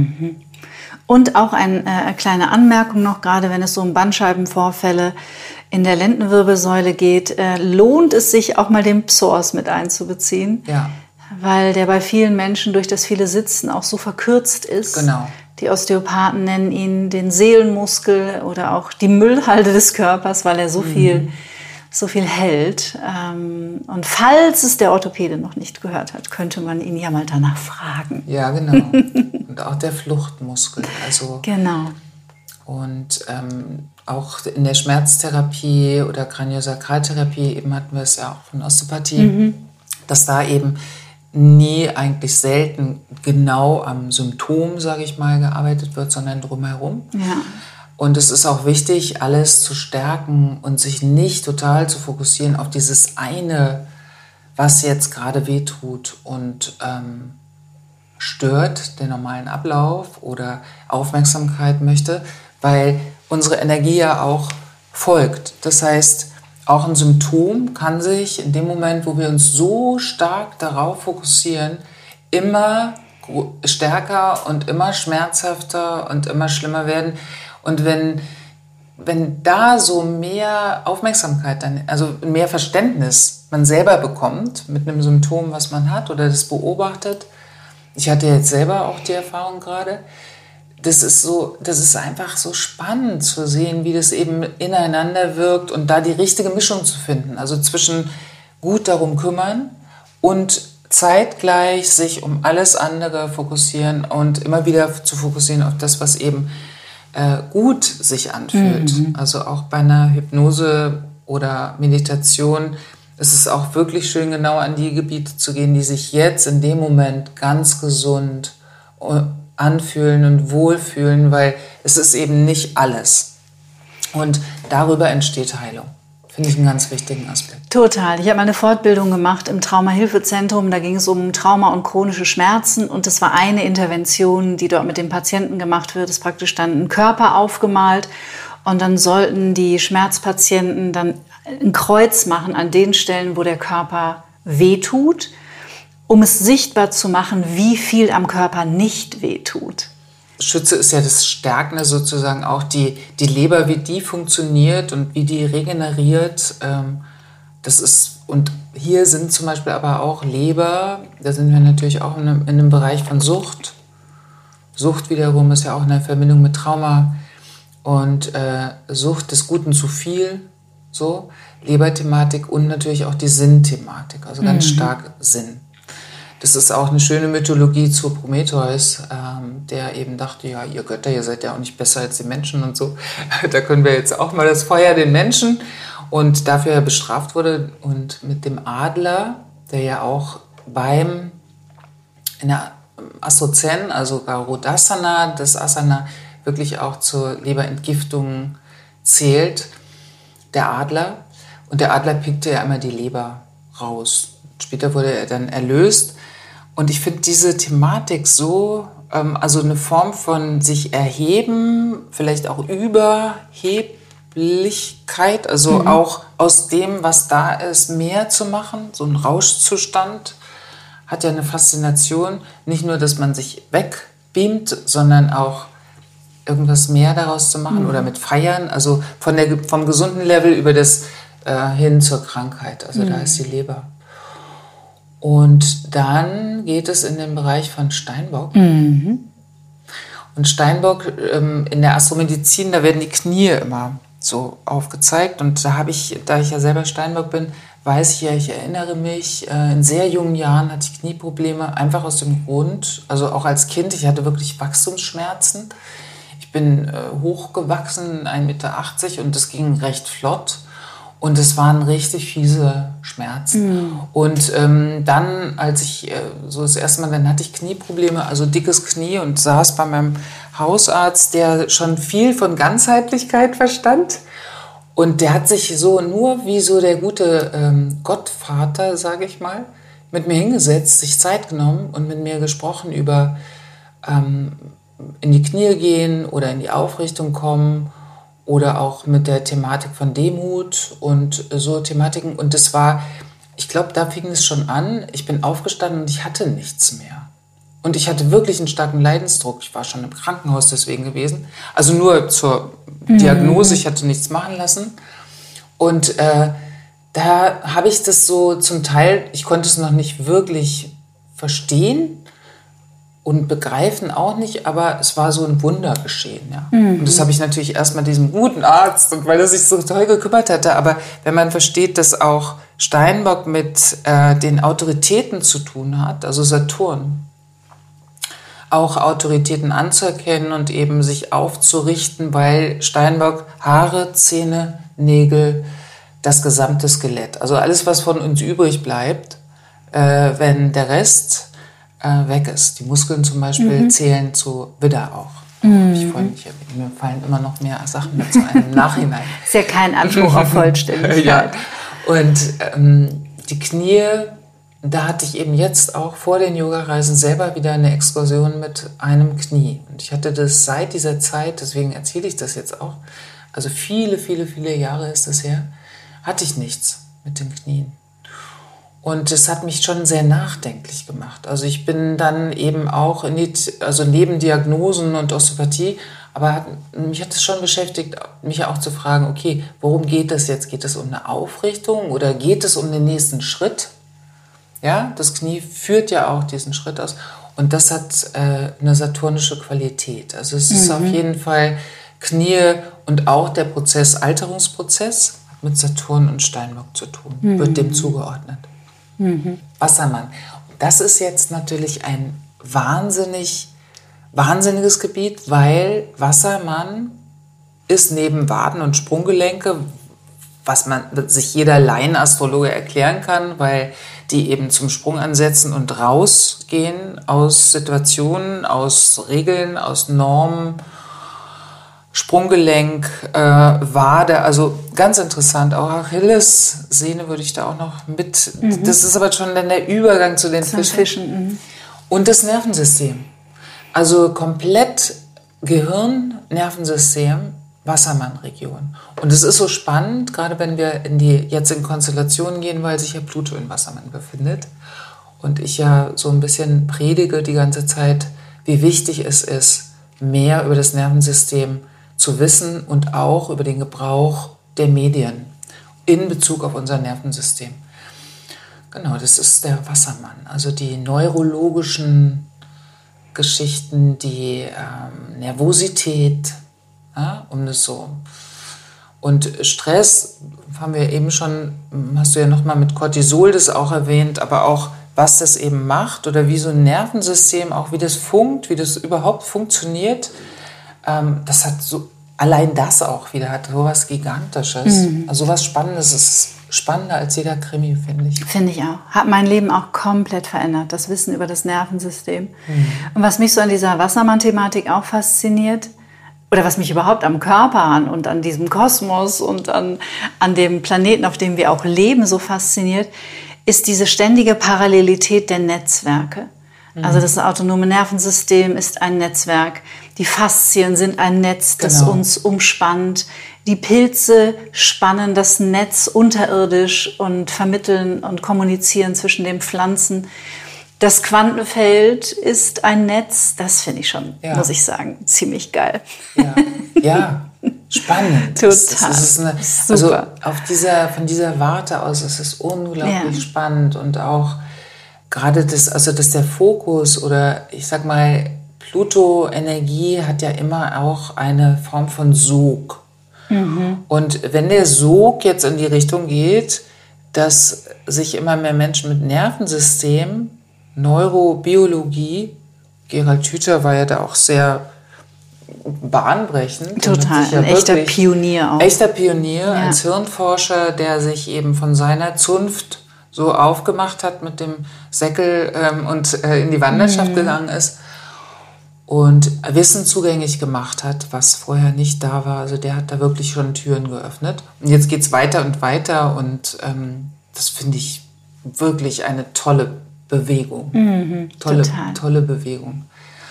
Mhm. Und auch eine äh, kleine Anmerkung noch, gerade wenn es so um Bandscheibenvorfälle in der Lendenwirbelsäule geht, äh, lohnt es sich auch mal den Psoas mit einzubeziehen. Ja. Weil der bei vielen Menschen durch das viele Sitzen auch so verkürzt ist. Genau. Die Osteopathen nennen ihn den Seelenmuskel oder auch die Müllhalde des Körpers, weil er so viel, mhm. so viel hält. Und falls es der Orthopäde noch nicht gehört hat, könnte man ihn ja mal danach fragen. Ja, genau. Und auch der Fluchtmuskel. Also genau. Und ähm, auch in der Schmerztherapie oder Kraniosakraltherapie, eben hatten wir es ja auch von Osteopathie, mhm. dass da eben nie, eigentlich selten genau am Symptom, sage ich mal, gearbeitet wird, sondern drumherum. Ja. Und es ist auch wichtig, alles zu stärken und sich nicht total zu fokussieren auf dieses eine, was jetzt gerade wehtut und ähm, stört den normalen Ablauf oder Aufmerksamkeit möchte, weil unsere Energie ja auch folgt. Das heißt, auch ein Symptom kann sich in dem Moment, wo wir uns so stark darauf fokussieren, immer stärker und immer schmerzhafter und immer schlimmer werden. Und wenn, wenn da so mehr Aufmerksamkeit, dann, also mehr Verständnis man selber bekommt mit einem Symptom, was man hat oder das beobachtet, ich hatte jetzt selber auch die Erfahrung gerade, das ist so, das ist einfach so spannend zu sehen, wie das eben ineinander wirkt und da die richtige Mischung zu finden. Also zwischen gut darum kümmern und zeitgleich sich um alles andere fokussieren und immer wieder zu fokussieren auf das, was eben äh, gut sich anfühlt. Mhm. Also auch bei einer Hypnose oder Meditation ist es auch wirklich schön, genau an die Gebiete zu gehen, die sich jetzt in dem Moment ganz gesund anfühlen und wohlfühlen, weil es ist eben nicht alles. Und darüber entsteht Heilung. Finde ich einen ganz wichtigen Aspekt. Total. Ich habe mal eine Fortbildung gemacht im Traumahilfezentrum. Da ging es um Trauma und chronische Schmerzen. Und das war eine Intervention, die dort mit dem Patienten gemacht wird. Es ist praktisch dann ein Körper aufgemalt. Und dann sollten die Schmerzpatienten dann ein Kreuz machen an den Stellen, wo der Körper wehtut, um es sichtbar zu machen, wie viel am Körper nicht wehtut. Schütze ist ja das Stärkende sozusagen auch, die, die Leber, wie die funktioniert und wie die regeneriert. Das ist, und hier sind zum Beispiel aber auch Leber, da sind wir natürlich auch in einem, in einem Bereich von Sucht. Sucht wiederum ist ja auch in der Verbindung mit Trauma und äh, Sucht des Guten zu viel, so, Leberthematik und natürlich auch die Sinnthematik, also ganz mhm. stark Sinn. Das ist auch eine schöne Mythologie zu Prometheus, ähm, der eben dachte, ja, ihr Götter, ihr seid ja auch nicht besser als die Menschen und so. Da können wir jetzt auch mal das Feuer den Menschen und dafür er bestraft wurde. Und mit dem Adler, der ja auch beim, in der Astrozen, also Garudasana, das Asana wirklich auch zur Leberentgiftung zählt, der Adler. Und der Adler pickte ja immer die Leber raus. Später wurde er dann erlöst. Und ich finde diese Thematik so, ähm, also eine Form von sich erheben, vielleicht auch Überheblichkeit, also mhm. auch aus dem, was da ist, mehr zu machen. So ein Rauschzustand hat ja eine Faszination. Nicht nur, dass man sich wegbeamt, sondern auch irgendwas mehr daraus zu machen mhm. oder mit Feiern. Also von der, vom gesunden Level über das äh, hin zur Krankheit. Also mhm. da ist die Leber. Und dann geht es in den Bereich von Steinbock. Mhm. Und Steinbock ähm, in der Astromedizin, da werden die Knie immer so aufgezeigt. Und da habe ich, da ich ja selber Steinbock bin, weiß ich ja, ich erinnere mich, äh, in sehr jungen Jahren hatte ich Knieprobleme, einfach aus dem Grund, also auch als Kind, ich hatte wirklich Wachstumsschmerzen. Ich bin äh, hochgewachsen, ein Meter achtzig und das ging recht flott. Und es waren richtig fiese Schmerzen. Mhm. Und ähm, dann, als ich äh, so das erste Mal, dann hatte ich Knieprobleme, also dickes Knie und saß bei meinem Hausarzt, der schon viel von Ganzheitlichkeit verstand. Und der hat sich so nur wie so der gute ähm, Gottvater, sage ich mal, mit mir hingesetzt, sich Zeit genommen und mit mir gesprochen über ähm, in die Knie gehen oder in die Aufrichtung kommen. Oder auch mit der Thematik von Demut und so Thematiken. Und das war, ich glaube, da fing es schon an. Ich bin aufgestanden und ich hatte nichts mehr. Und ich hatte wirklich einen starken Leidensdruck. Ich war schon im Krankenhaus deswegen gewesen. Also nur zur Diagnose, ich hatte nichts machen lassen. Und äh, da habe ich das so zum Teil, ich konnte es noch nicht wirklich verstehen und begreifen auch nicht, aber es war so ein Wunder geschehen. Ja. Mhm. Und das habe ich natürlich erstmal diesem guten Arzt, und weil er sich so toll gekümmert hatte. Aber wenn man versteht, dass auch Steinbock mit äh, den Autoritäten zu tun hat, also Saturn, auch Autoritäten anzuerkennen und eben sich aufzurichten, weil Steinbock Haare, Zähne, Nägel, das gesamte Skelett, also alles, was von uns übrig bleibt, äh, wenn der Rest äh, weg ist. Die Muskeln zum Beispiel mhm. zählen zu Widder auch. Mhm. Ich freue mich, mir fallen immer noch mehr Sachen dazu ein im Nachhinein. Ist ja kein Anspruch auf Vollständigkeit. Ja. Und ähm, die Knie, da hatte ich eben jetzt auch vor den Yoga-Reisen selber wieder eine Exkursion mit einem Knie. Und ich hatte das seit dieser Zeit, deswegen erzähle ich das jetzt auch, also viele, viele, viele Jahre ist das her, hatte ich nichts mit den Knien. Und das hat mich schon sehr nachdenklich gemacht. Also ich bin dann eben auch, in die, also neben Diagnosen und Osteopathie, aber hat, mich hat es schon beschäftigt, mich auch zu fragen, okay, worum geht es jetzt? Geht es um eine Aufrichtung oder geht es um den nächsten Schritt? Ja, das Knie führt ja auch diesen Schritt aus. Und das hat äh, eine saturnische Qualität. Also es ist mhm. auf jeden Fall Knie und auch der Prozess, Alterungsprozess, hat mit Saturn und Steinbock zu tun, mhm. wird dem zugeordnet. Mhm. Wassermann. Das ist jetzt natürlich ein wahnsinnig, wahnsinniges Gebiet, weil Wassermann ist neben Waden und Sprunggelenke, was man sich jeder Laienastrologe erklären kann, weil die eben zum Sprung ansetzen und rausgehen aus Situationen, aus Regeln, aus Normen, Sprunggelenk, äh, Wade, also ganz interessant. Auch Achillessehne würde ich da auch noch mit. Mhm. Das ist aber schon dann der Übergang zu den Zum Fischen. Fischen mhm. Und das Nervensystem. Also komplett Gehirn, Nervensystem, Wassermann-Region. Und es ist so spannend, gerade wenn wir in die, jetzt in Konstellationen gehen, weil sich ja Pluto in Wassermann befindet. Und ich ja so ein bisschen predige die ganze Zeit, wie wichtig es ist, mehr über das Nervensystem zu wissen und auch über den Gebrauch der Medien in Bezug auf unser Nervensystem. Genau, das ist der Wassermann. Also die neurologischen Geschichten, die ähm, Nervosität, ja, um das so. Und Stress, haben wir eben schon, hast du ja nochmal mit Cortisol das auch erwähnt, aber auch, was das eben macht oder wie so ein Nervensystem, auch wie das funkt, wie das überhaupt funktioniert. Ähm, das hat so, allein das auch wieder hat so was Gigantisches. Mhm. Also so was Spannendes, ist spannender als jeder Krimi, finde ich. Finde ich auch. Hat mein Leben auch komplett verändert, das Wissen über das Nervensystem. Mhm. Und was mich so an dieser Wassermann-Thematik auch fasziniert, oder was mich überhaupt am Körper an und an diesem Kosmos und an, an dem Planeten, auf dem wir auch leben, so fasziniert, ist diese ständige Parallelität der Netzwerke. Mhm. Also das autonome Nervensystem ist ein Netzwerk. Die Faszien sind ein Netz, das genau. uns umspannt. Die Pilze spannen das Netz unterirdisch und vermitteln und kommunizieren zwischen den Pflanzen. Das Quantenfeld ist ein Netz, das finde ich schon, ja. muss ich sagen, ziemlich geil. Ja, ja. Spannend. Total. Das, das ist eine, also auf dieser, von dieser Warte aus ist es unglaublich ja. spannend und auch gerade das, also dass der Fokus oder ich sag mal, Pluto-Energie hat ja immer auch eine Form von Sog. Mhm. Und wenn der Sog jetzt in die Richtung geht, dass sich immer mehr Menschen mit Nervensystem, Neurobiologie, Gerald Hüther war ja da auch sehr bahnbrechend. Total, ja ein echter Pionier auch. Echter Pionier, ja. als Hirnforscher, der sich eben von seiner Zunft so aufgemacht hat mit dem Säckel ähm, und äh, in die Wanderschaft mhm. gegangen ist und Wissen zugänglich gemacht hat, was vorher nicht da war. Also der hat da wirklich schon Türen geöffnet. Und jetzt geht es weiter und weiter und ähm, das finde ich wirklich eine tolle Bewegung. Mhm, tolle, tolle Bewegung.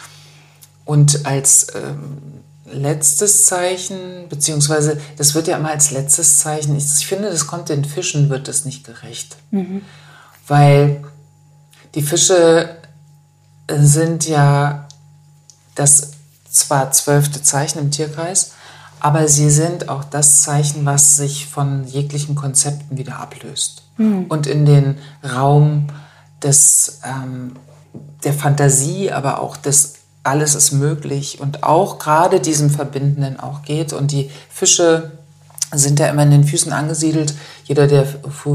Und als ähm, letztes Zeichen, beziehungsweise das wird ja immer als letztes Zeichen, ich, ich finde, das kommt den Fischen, wird das nicht gerecht. Mhm. Weil die Fische sind ja das zwar zwölfte Zeichen im Tierkreis, aber sie sind auch das Zeichen, was sich von jeglichen Konzepten wieder ablöst mhm. und in den Raum des, ähm, der Fantasie, aber auch des alles ist möglich und auch gerade diesem Verbindenden auch geht. Und die Fische sind ja immer in den Füßen angesiedelt. Jeder, der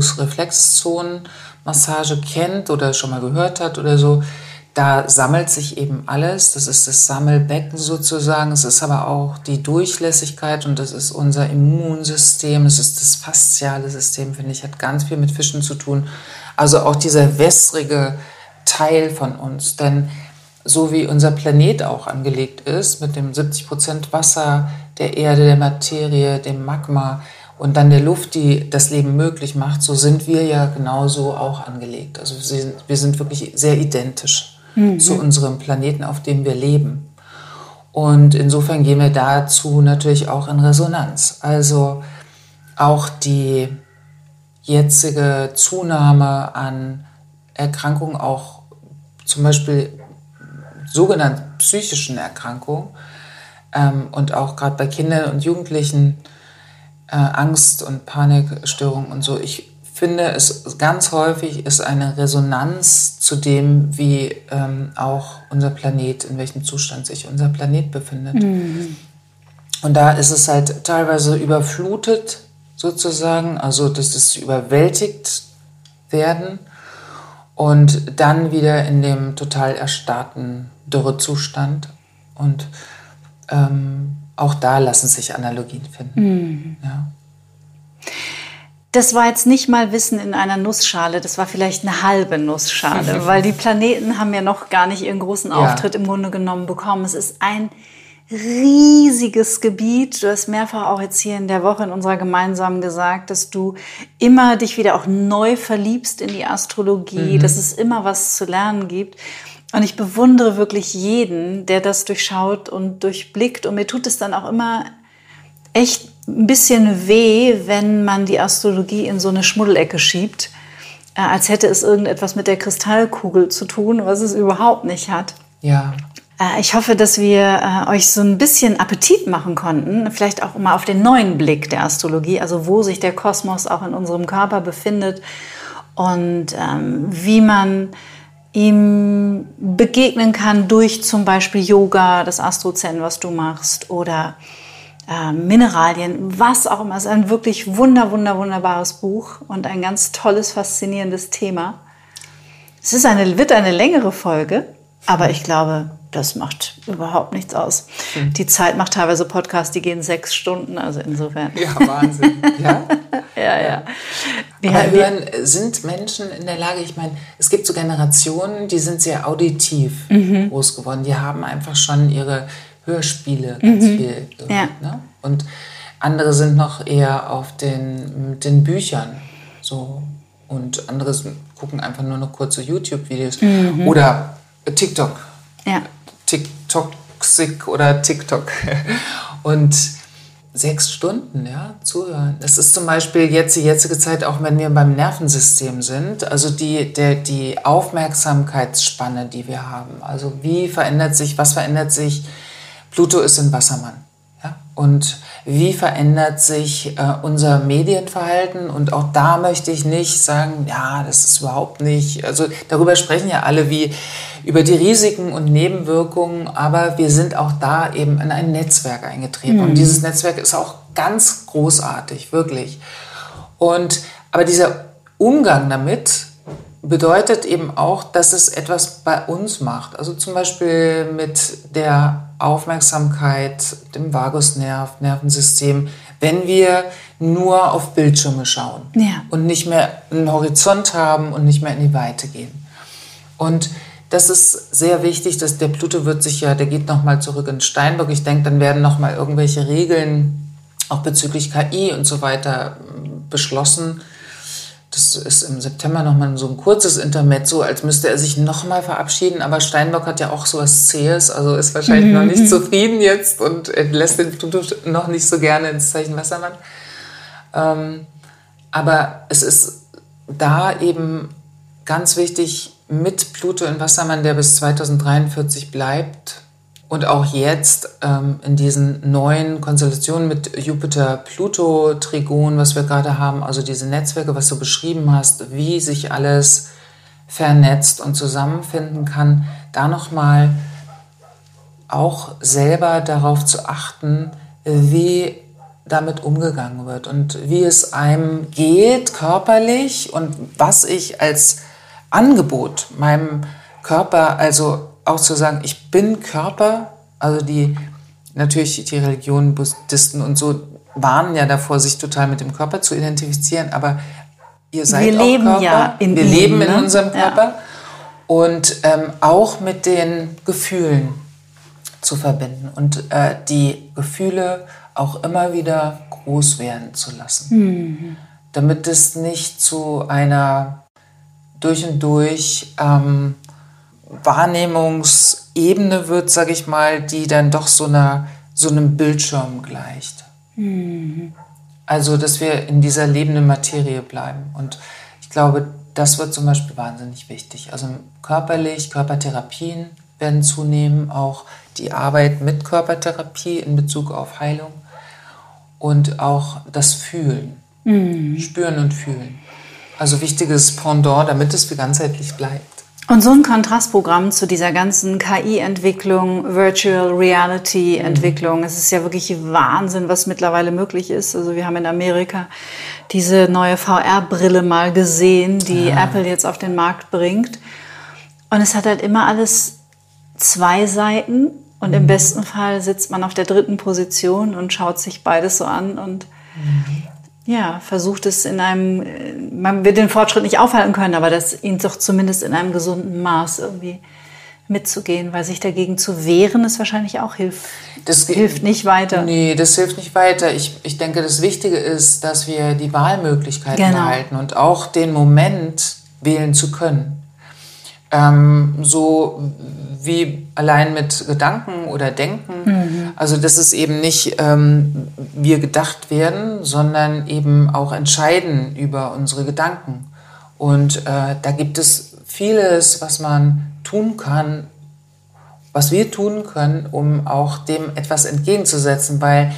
Fußreflexzonenmassage kennt oder schon mal gehört hat oder so, da sammelt sich eben alles. Das ist das Sammelbecken sozusagen. Es ist aber auch die Durchlässigkeit und das ist unser Immunsystem. Es ist das fasziale System, finde ich, hat ganz viel mit Fischen zu tun. Also auch dieser wässrige Teil von uns, denn so wie unser Planet auch angelegt ist, mit dem siebzig Prozent Wasser, der Erde, der Materie, dem Magma und dann der Luft, die das Leben möglich macht, so sind wir ja genauso auch angelegt. Also wir sind, wir sind wirklich sehr identisch mhm. zu unserem Planeten, auf dem wir leben. Und insofern gehen wir dazu natürlich auch in Resonanz. Also auch die jetzige Zunahme an Erkrankungen, auch zum Beispiel sogenannten psychischen Erkrankungen ähm, und auch gerade bei Kindern und Jugendlichen äh, Angst- und Panikstörungen und so. Ich finde, es ganz häufig ist eine Resonanz zu dem, wie ähm, auch unser Planet, in welchem Zustand sich unser Planet befindet. Mhm. Und da ist es halt teilweise überflutet sozusagen, also dass es überwältigt werden und dann wieder in dem total erstarrten Dürrezustand. Und ähm, auch da lassen sich Analogien finden. Mhm. Ja. Das war jetzt nicht mal Wissen in einer Nussschale, das war vielleicht eine halbe Nussschale, weil die Planeten haben ja noch gar nicht ihren großen Auftritt ja. im Grunde genommen bekommen. Es ist ein riesiges Gebiet. Du hast mehrfach auch jetzt hier in der Woche in unserer gemeinsamen gesagt, dass du immer dich wieder auch neu verliebst in die Astrologie, mhm. dass es immer was zu lernen gibt. Und ich bewundere wirklich jeden, der das durchschaut und durchblickt. Und mir tut es dann auch immer echt ein bisschen weh, wenn man die Astrologie in so eine Schmuddelecke schiebt, äh, als hätte es irgendetwas mit der Kristallkugel zu tun, was es überhaupt nicht hat. Ja. Äh, ich hoffe, dass wir äh, euch so ein bisschen Appetit machen konnten, vielleicht auch mal auf den neuen Blick der Astrologie, also wo sich der Kosmos auch in unserem Körper befindet und ähm, wie man ihm begegnen kann durch zum Beispiel Yoga, das Astro-Zen, was du machst, oder äh, Mineralien, was auch immer. Es ist ein wirklich wunder, wunder, wunderbares Buch und ein ganz tolles, faszinierendes Thema. Es ist eine, wird eine längere Folge, aber ich glaube, das macht überhaupt nichts aus. Mhm. Die Zeit macht teilweise Podcasts, die gehen sechs Stunden, also insofern. Ja, Wahnsinn. Ja, ja, ja. Wir Aber hören, sind Menschen in der Lage, ich meine, es gibt so Generationen, die sind sehr auditiv mhm. groß geworden. Die haben einfach schon ihre Hörspiele ganz mhm. viel gehört. Ja. Ne? Und andere sind noch eher auf den, mit den Büchern so. Und andere gucken einfach nur noch kurze YouTube-Videos. Mhm. Oder TikTok. Ja. TikTok-sick oder TikTok. Und sechs Stunden, ja, zuhören. Das ist zum Beispiel jetzt die jetzige Zeit, auch wenn wir beim Nervensystem sind, also die, der, die Aufmerksamkeitsspanne, die wir haben. Also wie verändert sich, was verändert sich? Pluto ist in Wassermann. Ja? Und wie verändert sich äh, unser Medienverhalten? Und auch da möchte ich nicht sagen, ja, das ist überhaupt nicht. Also darüber sprechen ja alle wie über die Risiken und Nebenwirkungen, aber wir sind auch da eben in ein Netzwerk eingetreten. Mhm. Und dieses Netzwerk ist auch ganz großartig, wirklich. Und aber dieser Umgang damit bedeutet eben auch, dass es etwas bei uns macht. Also zum Beispiel mit der Aufmerksamkeit, dem Vagusnerv, Nervensystem, wenn wir nur auf Bildschirme schauen ja. und nicht mehr einen Horizont haben und nicht mehr in die Weite gehen. Und das ist sehr wichtig, dass der Pluto wird sich ja, der geht nochmal zurück in Steinbock. Ich denke, dann werden nochmal irgendwelche Regeln, auch bezüglich K I und so weiter, beschlossen. Das ist im September nochmal so ein kurzes Intermezzo, als müsste er sich nochmal verabschieden. Aber Steinbock hat ja auch so was Zähes, also ist wahrscheinlich mhm. noch nicht zufrieden jetzt und lässt den Pluto noch nicht so gerne ins Zeichen Wassermann. Ähm, aber es ist da eben ganz wichtig, mit Pluto in Wassermann, der bis zweitausenddreiundvierzig bleibt, Und auch jetzt ähm, in diesen neuen Konstellationen mit Jupiter, Pluto, Trigon, was wir gerade haben, also diese Netzwerke, was du beschrieben hast, wie sich alles vernetzt und zusammenfinden kann, da nochmal auch selber darauf zu achten, wie damit umgegangen wird und wie es einem geht körperlich und was ich als Angebot meinem Körper, also auch zu sagen, ich bin Körper, also die natürlich die Religionen, Buddhisten und so warnen ja davor, sich total mit dem Körper zu identifizieren, aber ihr seid wir auch leben Körper, ja in wir ihm, leben in ne? unserem Körper Ja. und ähm, auch mit den Gefühlen zu verbinden und äh, die Gefühle auch immer wieder groß werden zu lassen, mhm. damit es nicht zu einer durch und durch ähm, Wahrnehmungsebene wird, sage ich mal, die dann doch so, einer, so einem Bildschirm gleicht. Mhm. Also, dass wir in dieser lebenden Materie bleiben. Und ich glaube, das wird zum Beispiel wahnsinnig wichtig. Also körperlich, Körpertherapien werden zunehmen, auch die Arbeit mit Körpertherapie in Bezug auf Heilung und auch das Fühlen, mhm. Spüren und Fühlen. Also wichtiges Pendant, damit es ganzheitlich bleibt. Und so ein Kontrastprogramm zu dieser ganzen K I-Entwicklung, Virtual Reality-Entwicklung. Mhm. Es ist ja wirklich Wahnsinn, was mittlerweile möglich ist. Also wir haben in Amerika diese neue V R-Brille mal gesehen, die ja. Apple jetzt auf den Markt bringt. Und es hat halt immer alles zwei Seiten. Und mhm. im besten Fall sitzt man auf der dritten Position und schaut sich beides so an und mhm. ja, versucht es in einem, man wird den Fortschritt nicht aufhalten können, aber das ihn doch zumindest in einem gesunden Maß irgendwie mitzugehen, weil sich dagegen zu wehren, ist wahrscheinlich auch hilft. Das hilft nicht weiter. Nee, das hilft nicht weiter. Ich, ich denke, das Wichtige ist, dass wir die Wahlmöglichkeiten genau. behalten und auch den Moment wählen zu können. Ähm, so wie allein mit Gedanken oder Denken. Mhm. Also dass es eben nicht ähm, wir gedacht werden, sondern eben auch entscheiden über unsere Gedanken. Und äh, da gibt es vieles, was man tun kann, was wir tun können, um auch dem etwas entgegenzusetzen, weil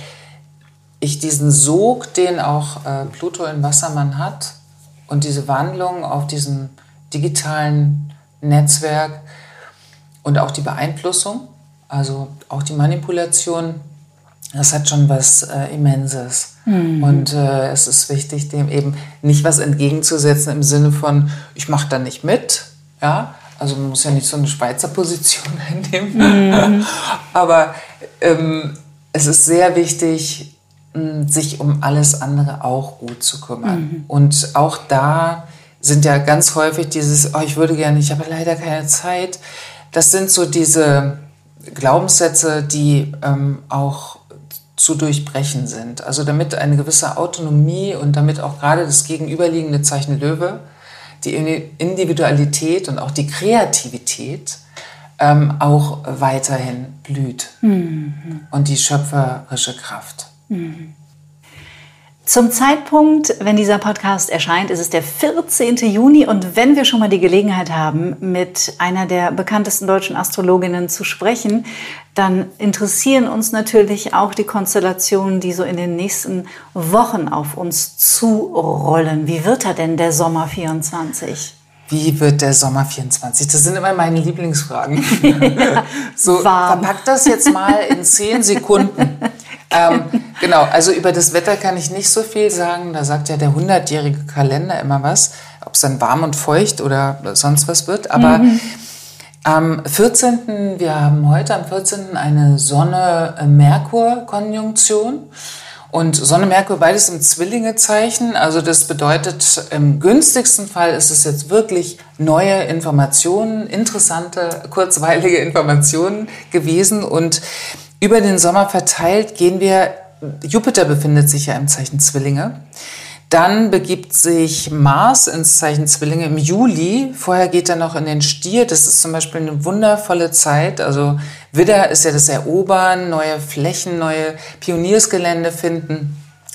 ich diesen Sog, den auch äh, Pluto in Wassermann hat und diese Wandlung auf diesem digitalen Netzwerk und auch die Beeinflussung, also auch die Manipulation, das hat schon was äh, Immenses. Mhm. Und äh, es ist wichtig, dem eben nicht was entgegenzusetzen im Sinne von, ich mache da nicht mit. Ja? Also man muss ja nicht so eine Schweizer Position einnehmen. Mhm. Aber ähm, es ist sehr wichtig, sich um alles andere auch gut zu kümmern. Mhm. Und auch da sind ja ganz häufig dieses, oh, ich würde gerne, ich habe leider keine Zeit. Das sind so diese Glaubenssätze, die ähm, auch zu durchbrechen sind. Also damit eine gewisse Autonomie und damit auch gerade das gegenüberliegende Zeichen Löwe, die Individualität und auch die Kreativität ähm, auch weiterhin blüht. Mhm. Und die schöpferische Kraft. Mhm. Zum Zeitpunkt, wenn dieser Podcast erscheint, ist es der vierzehnte Juni. Und wenn wir schon mal die Gelegenheit haben, mit einer der bekanntesten deutschen Astrologinnen zu sprechen, dann interessieren uns natürlich auch die Konstellationen, die so in den nächsten Wochen auf uns zurollen. Wie wird er denn, der Sommer vierundzwanzig? Wie wird der Sommer vierundzwanzig? Das sind immer meine Lieblingsfragen. Ja, so, verpack das jetzt mal in zehn Sekunden. ähm, genau, also über das Wetter kann ich nicht so viel sagen. Da sagt ja der hundertjährige Kalender immer was, ob es dann warm und feucht oder sonst was wird. Aber mhm. am vierzehnten, wir haben heute am vierzehnten eine Sonne-Merkur-Konjunktion. Und Sonne-Merkur, beides im Zwillingezeichen. Also das bedeutet, im günstigsten Fall ist es jetzt wirklich neue Informationen, interessante, kurzweilige Informationen gewesen. Und über den Sommer verteilt gehen wir, Jupiter befindet sich ja im Zeichen Zwillinge. Dann begibt sich Mars ins Zeichen Zwillinge im Juli. Vorher geht er noch in den Stier. Das ist zum Beispiel eine wundervolle Zeit. Also Widder ist ja das Erobern, neue Flächen, neue Pioniersgelände finden.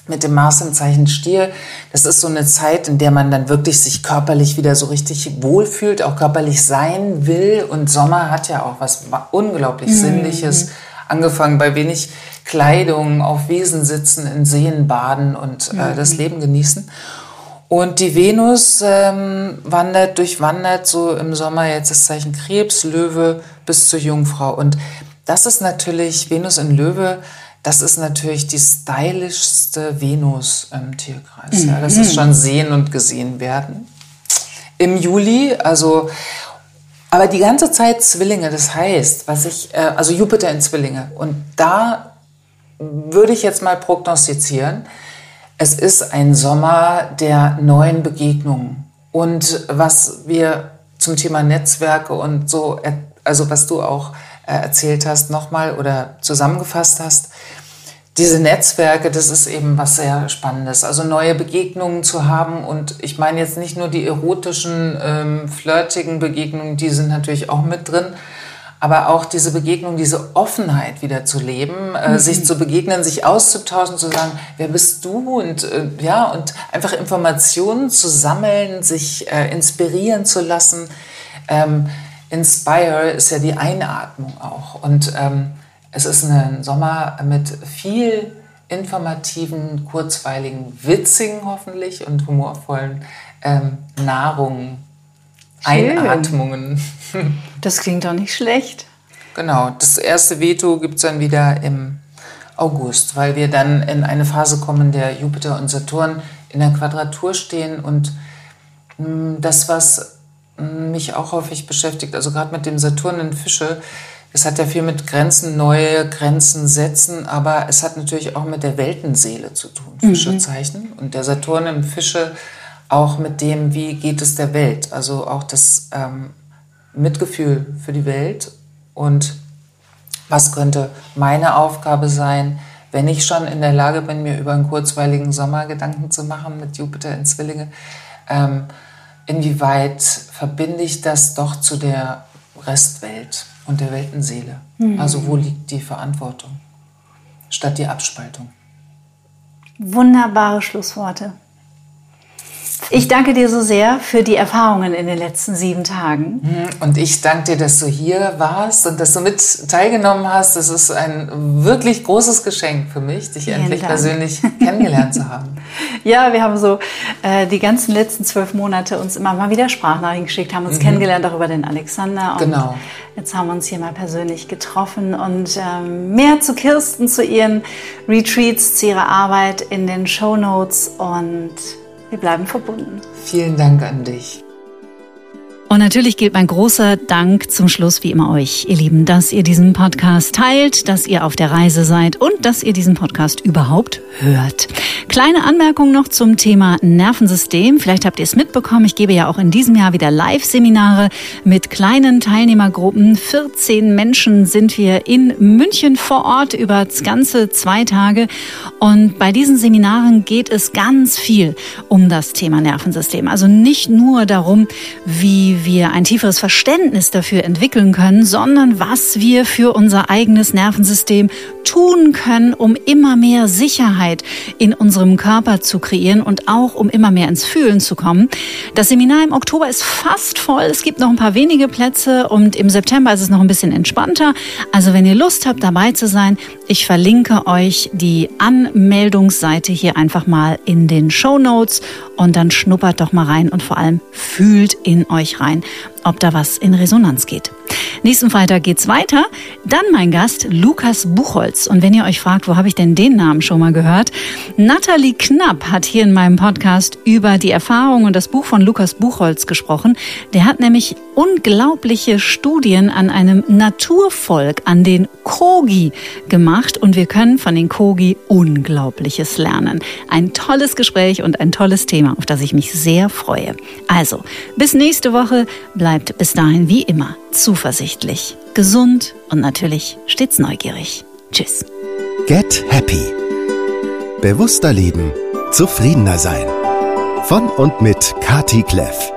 mit dem Mars im Zeichen Stier. Das ist so eine Zeit, in der man dann wirklich sich körperlich wieder so richtig wohlfühlt, auch körperlich sein will. Und Sommer hat ja auch was unglaublich mhm. Sinnliches. Angefangen bei wenig Kleidung, auf Wiesen sitzen, in Seen baden und mhm. äh, das Leben genießen. Und die Venus ähm, wandert, durchwandert so im Sommer jetzt das Zeichen Krebs, Löwe bis zur Jungfrau. Und das ist natürlich, Venus in Löwe, das ist natürlich die stylischste Venus im Tierkreis. Mhm. Ja, das ist schon sehen und gesehen werden. Im Juli, also, aber die ganze Zeit Zwillinge, das heißt, was ich, äh, also Jupiter in Zwillinge. Und da würde ich jetzt mal prognostizieren, es ist ein Sommer der neuen Begegnungen. Und was wir zum Thema Netzwerke und so, also was du auch erzählt hast nochmal oder zusammengefasst hast, diese Netzwerke, das ist eben was sehr Spannendes. Also neue Begegnungen zu haben und ich meine jetzt nicht nur die erotischen, ähm, flirtigen Begegnungen, die sind natürlich auch mit drin, aber auch diese Begegnung, diese Offenheit wieder zu leben, äh, mhm. sich zu begegnen, sich auszutauschen, zu sagen, wer bist du? Und äh, ja, und einfach Informationen zu sammeln, sich äh, inspirieren zu lassen. Ähm, Inspire ist ja die Einatmung auch. Und ähm, es ist ein Sommer mit viel informativen, kurzweiligen, witzigen hoffentlich und humorvollen ähm, Nahrungen. Schön. Einatmungen. Das klingt doch nicht schlecht. Genau, das erste Veto gibt es dann wieder im August, weil wir dann in eine Phase kommen, in der Jupiter und Saturn in der Quadratur stehen. Und mh, das, was mh, mich auch häufig beschäftigt, also gerade mit dem Saturn in Fische, es hat ja viel mit Grenzen, neue Grenzen setzen, aber es hat natürlich auch mit der Weltenseele zu tun, Fischezeichen. Mhm. Und der Saturn im Fische auch mit dem, wie geht es der Welt, also auch das ähm, Mitgefühl für die Welt und was könnte meine Aufgabe sein, wenn ich schon in der Lage bin, mir über einen kurzweiligen Sommer Gedanken zu machen mit Jupiter in Zwillinge, ähm, inwieweit verbinde ich das doch zu der Restwelt und der Weltenseele? Mhm. Also wo liegt die Verantwortung statt die Abspaltung? Wunderbare Schlussworte. Ich danke dir so sehr für die Erfahrungen in den letzten sieben Tagen. Und ich danke dir, dass du hier warst und dass du mit teilgenommen hast. Das ist ein wirklich großes Geschenk für mich, dich Vielen endlich Dank. persönlich kennengelernt zu haben. Ja, wir haben so äh, die ganzen letzten zwölf Monate uns immer mal wieder Sprachnachrichten geschickt, haben uns mhm. kennengelernt, auch über den Alexander. Und genau. Jetzt haben wir uns hier mal persönlich getroffen und ähm, mehr zu Kirsten, zu ihren Retreats, zu ihrer Arbeit in den Shownotes und wir bleiben verbunden. Vielen Dank an dich. Und natürlich gilt mein großer Dank zum Schluss wie immer euch, ihr Lieben, dass ihr diesen Podcast teilt, dass ihr auf der Reise seid und dass ihr diesen Podcast überhaupt hört. Kleine Anmerkung noch zum Thema Nervensystem. Vielleicht habt ihr es mitbekommen, ich gebe ja auch in diesem Jahr wieder Live-Seminare mit kleinen Teilnehmergruppen. vierzehn Menschen sind wir in München vor Ort über das ganze zwei Tage. Und bei diesen Seminaren geht es ganz viel um das Thema Nervensystem. Also nicht nur darum, wie wir ein tieferes Verständnis dafür entwickeln können, sondern was wir für unser eigenes Nervensystem tun können, um immer mehr Sicherheit in unserem Körper zu kreieren und auch um immer mehr ins Fühlen zu kommen. Das Seminar im Oktober ist fast voll. Es gibt noch ein paar wenige Plätze und im September ist es noch ein bisschen entspannter. Also wenn ihr Lust habt, dabei zu sein, ich verlinke euch die Anmeldungsseite hier einfach mal in den Shownotes und dann schnuppert doch mal rein und vor allem fühlt in euch rein, ob da was in Resonanz geht. Nächsten Freitag geht's weiter. Dann mein Gast Lukas Buchholz. Und wenn ihr euch fragt, wo habe ich denn den Namen schon mal gehört? Nathalie Knapp hat hier in meinem Podcast über die Erfahrung und das Buch von Lukas Buchholz gesprochen. Der hat nämlich unglaubliche Studien an einem Naturvolk, an den Kogi gemacht. Und wir können von den Kogi Unglaubliches lernen. Ein tolles Gespräch und ein tolles Thema, auf das ich mich sehr freue. Also, bis nächste Woche. Bleibt bis dahin wie immer zuversichtlich, gesund und natürlich stets neugierig. Tschüss. Get Happy. Bewusster leben, zufriedener sein. Von und mit Kati Kleff.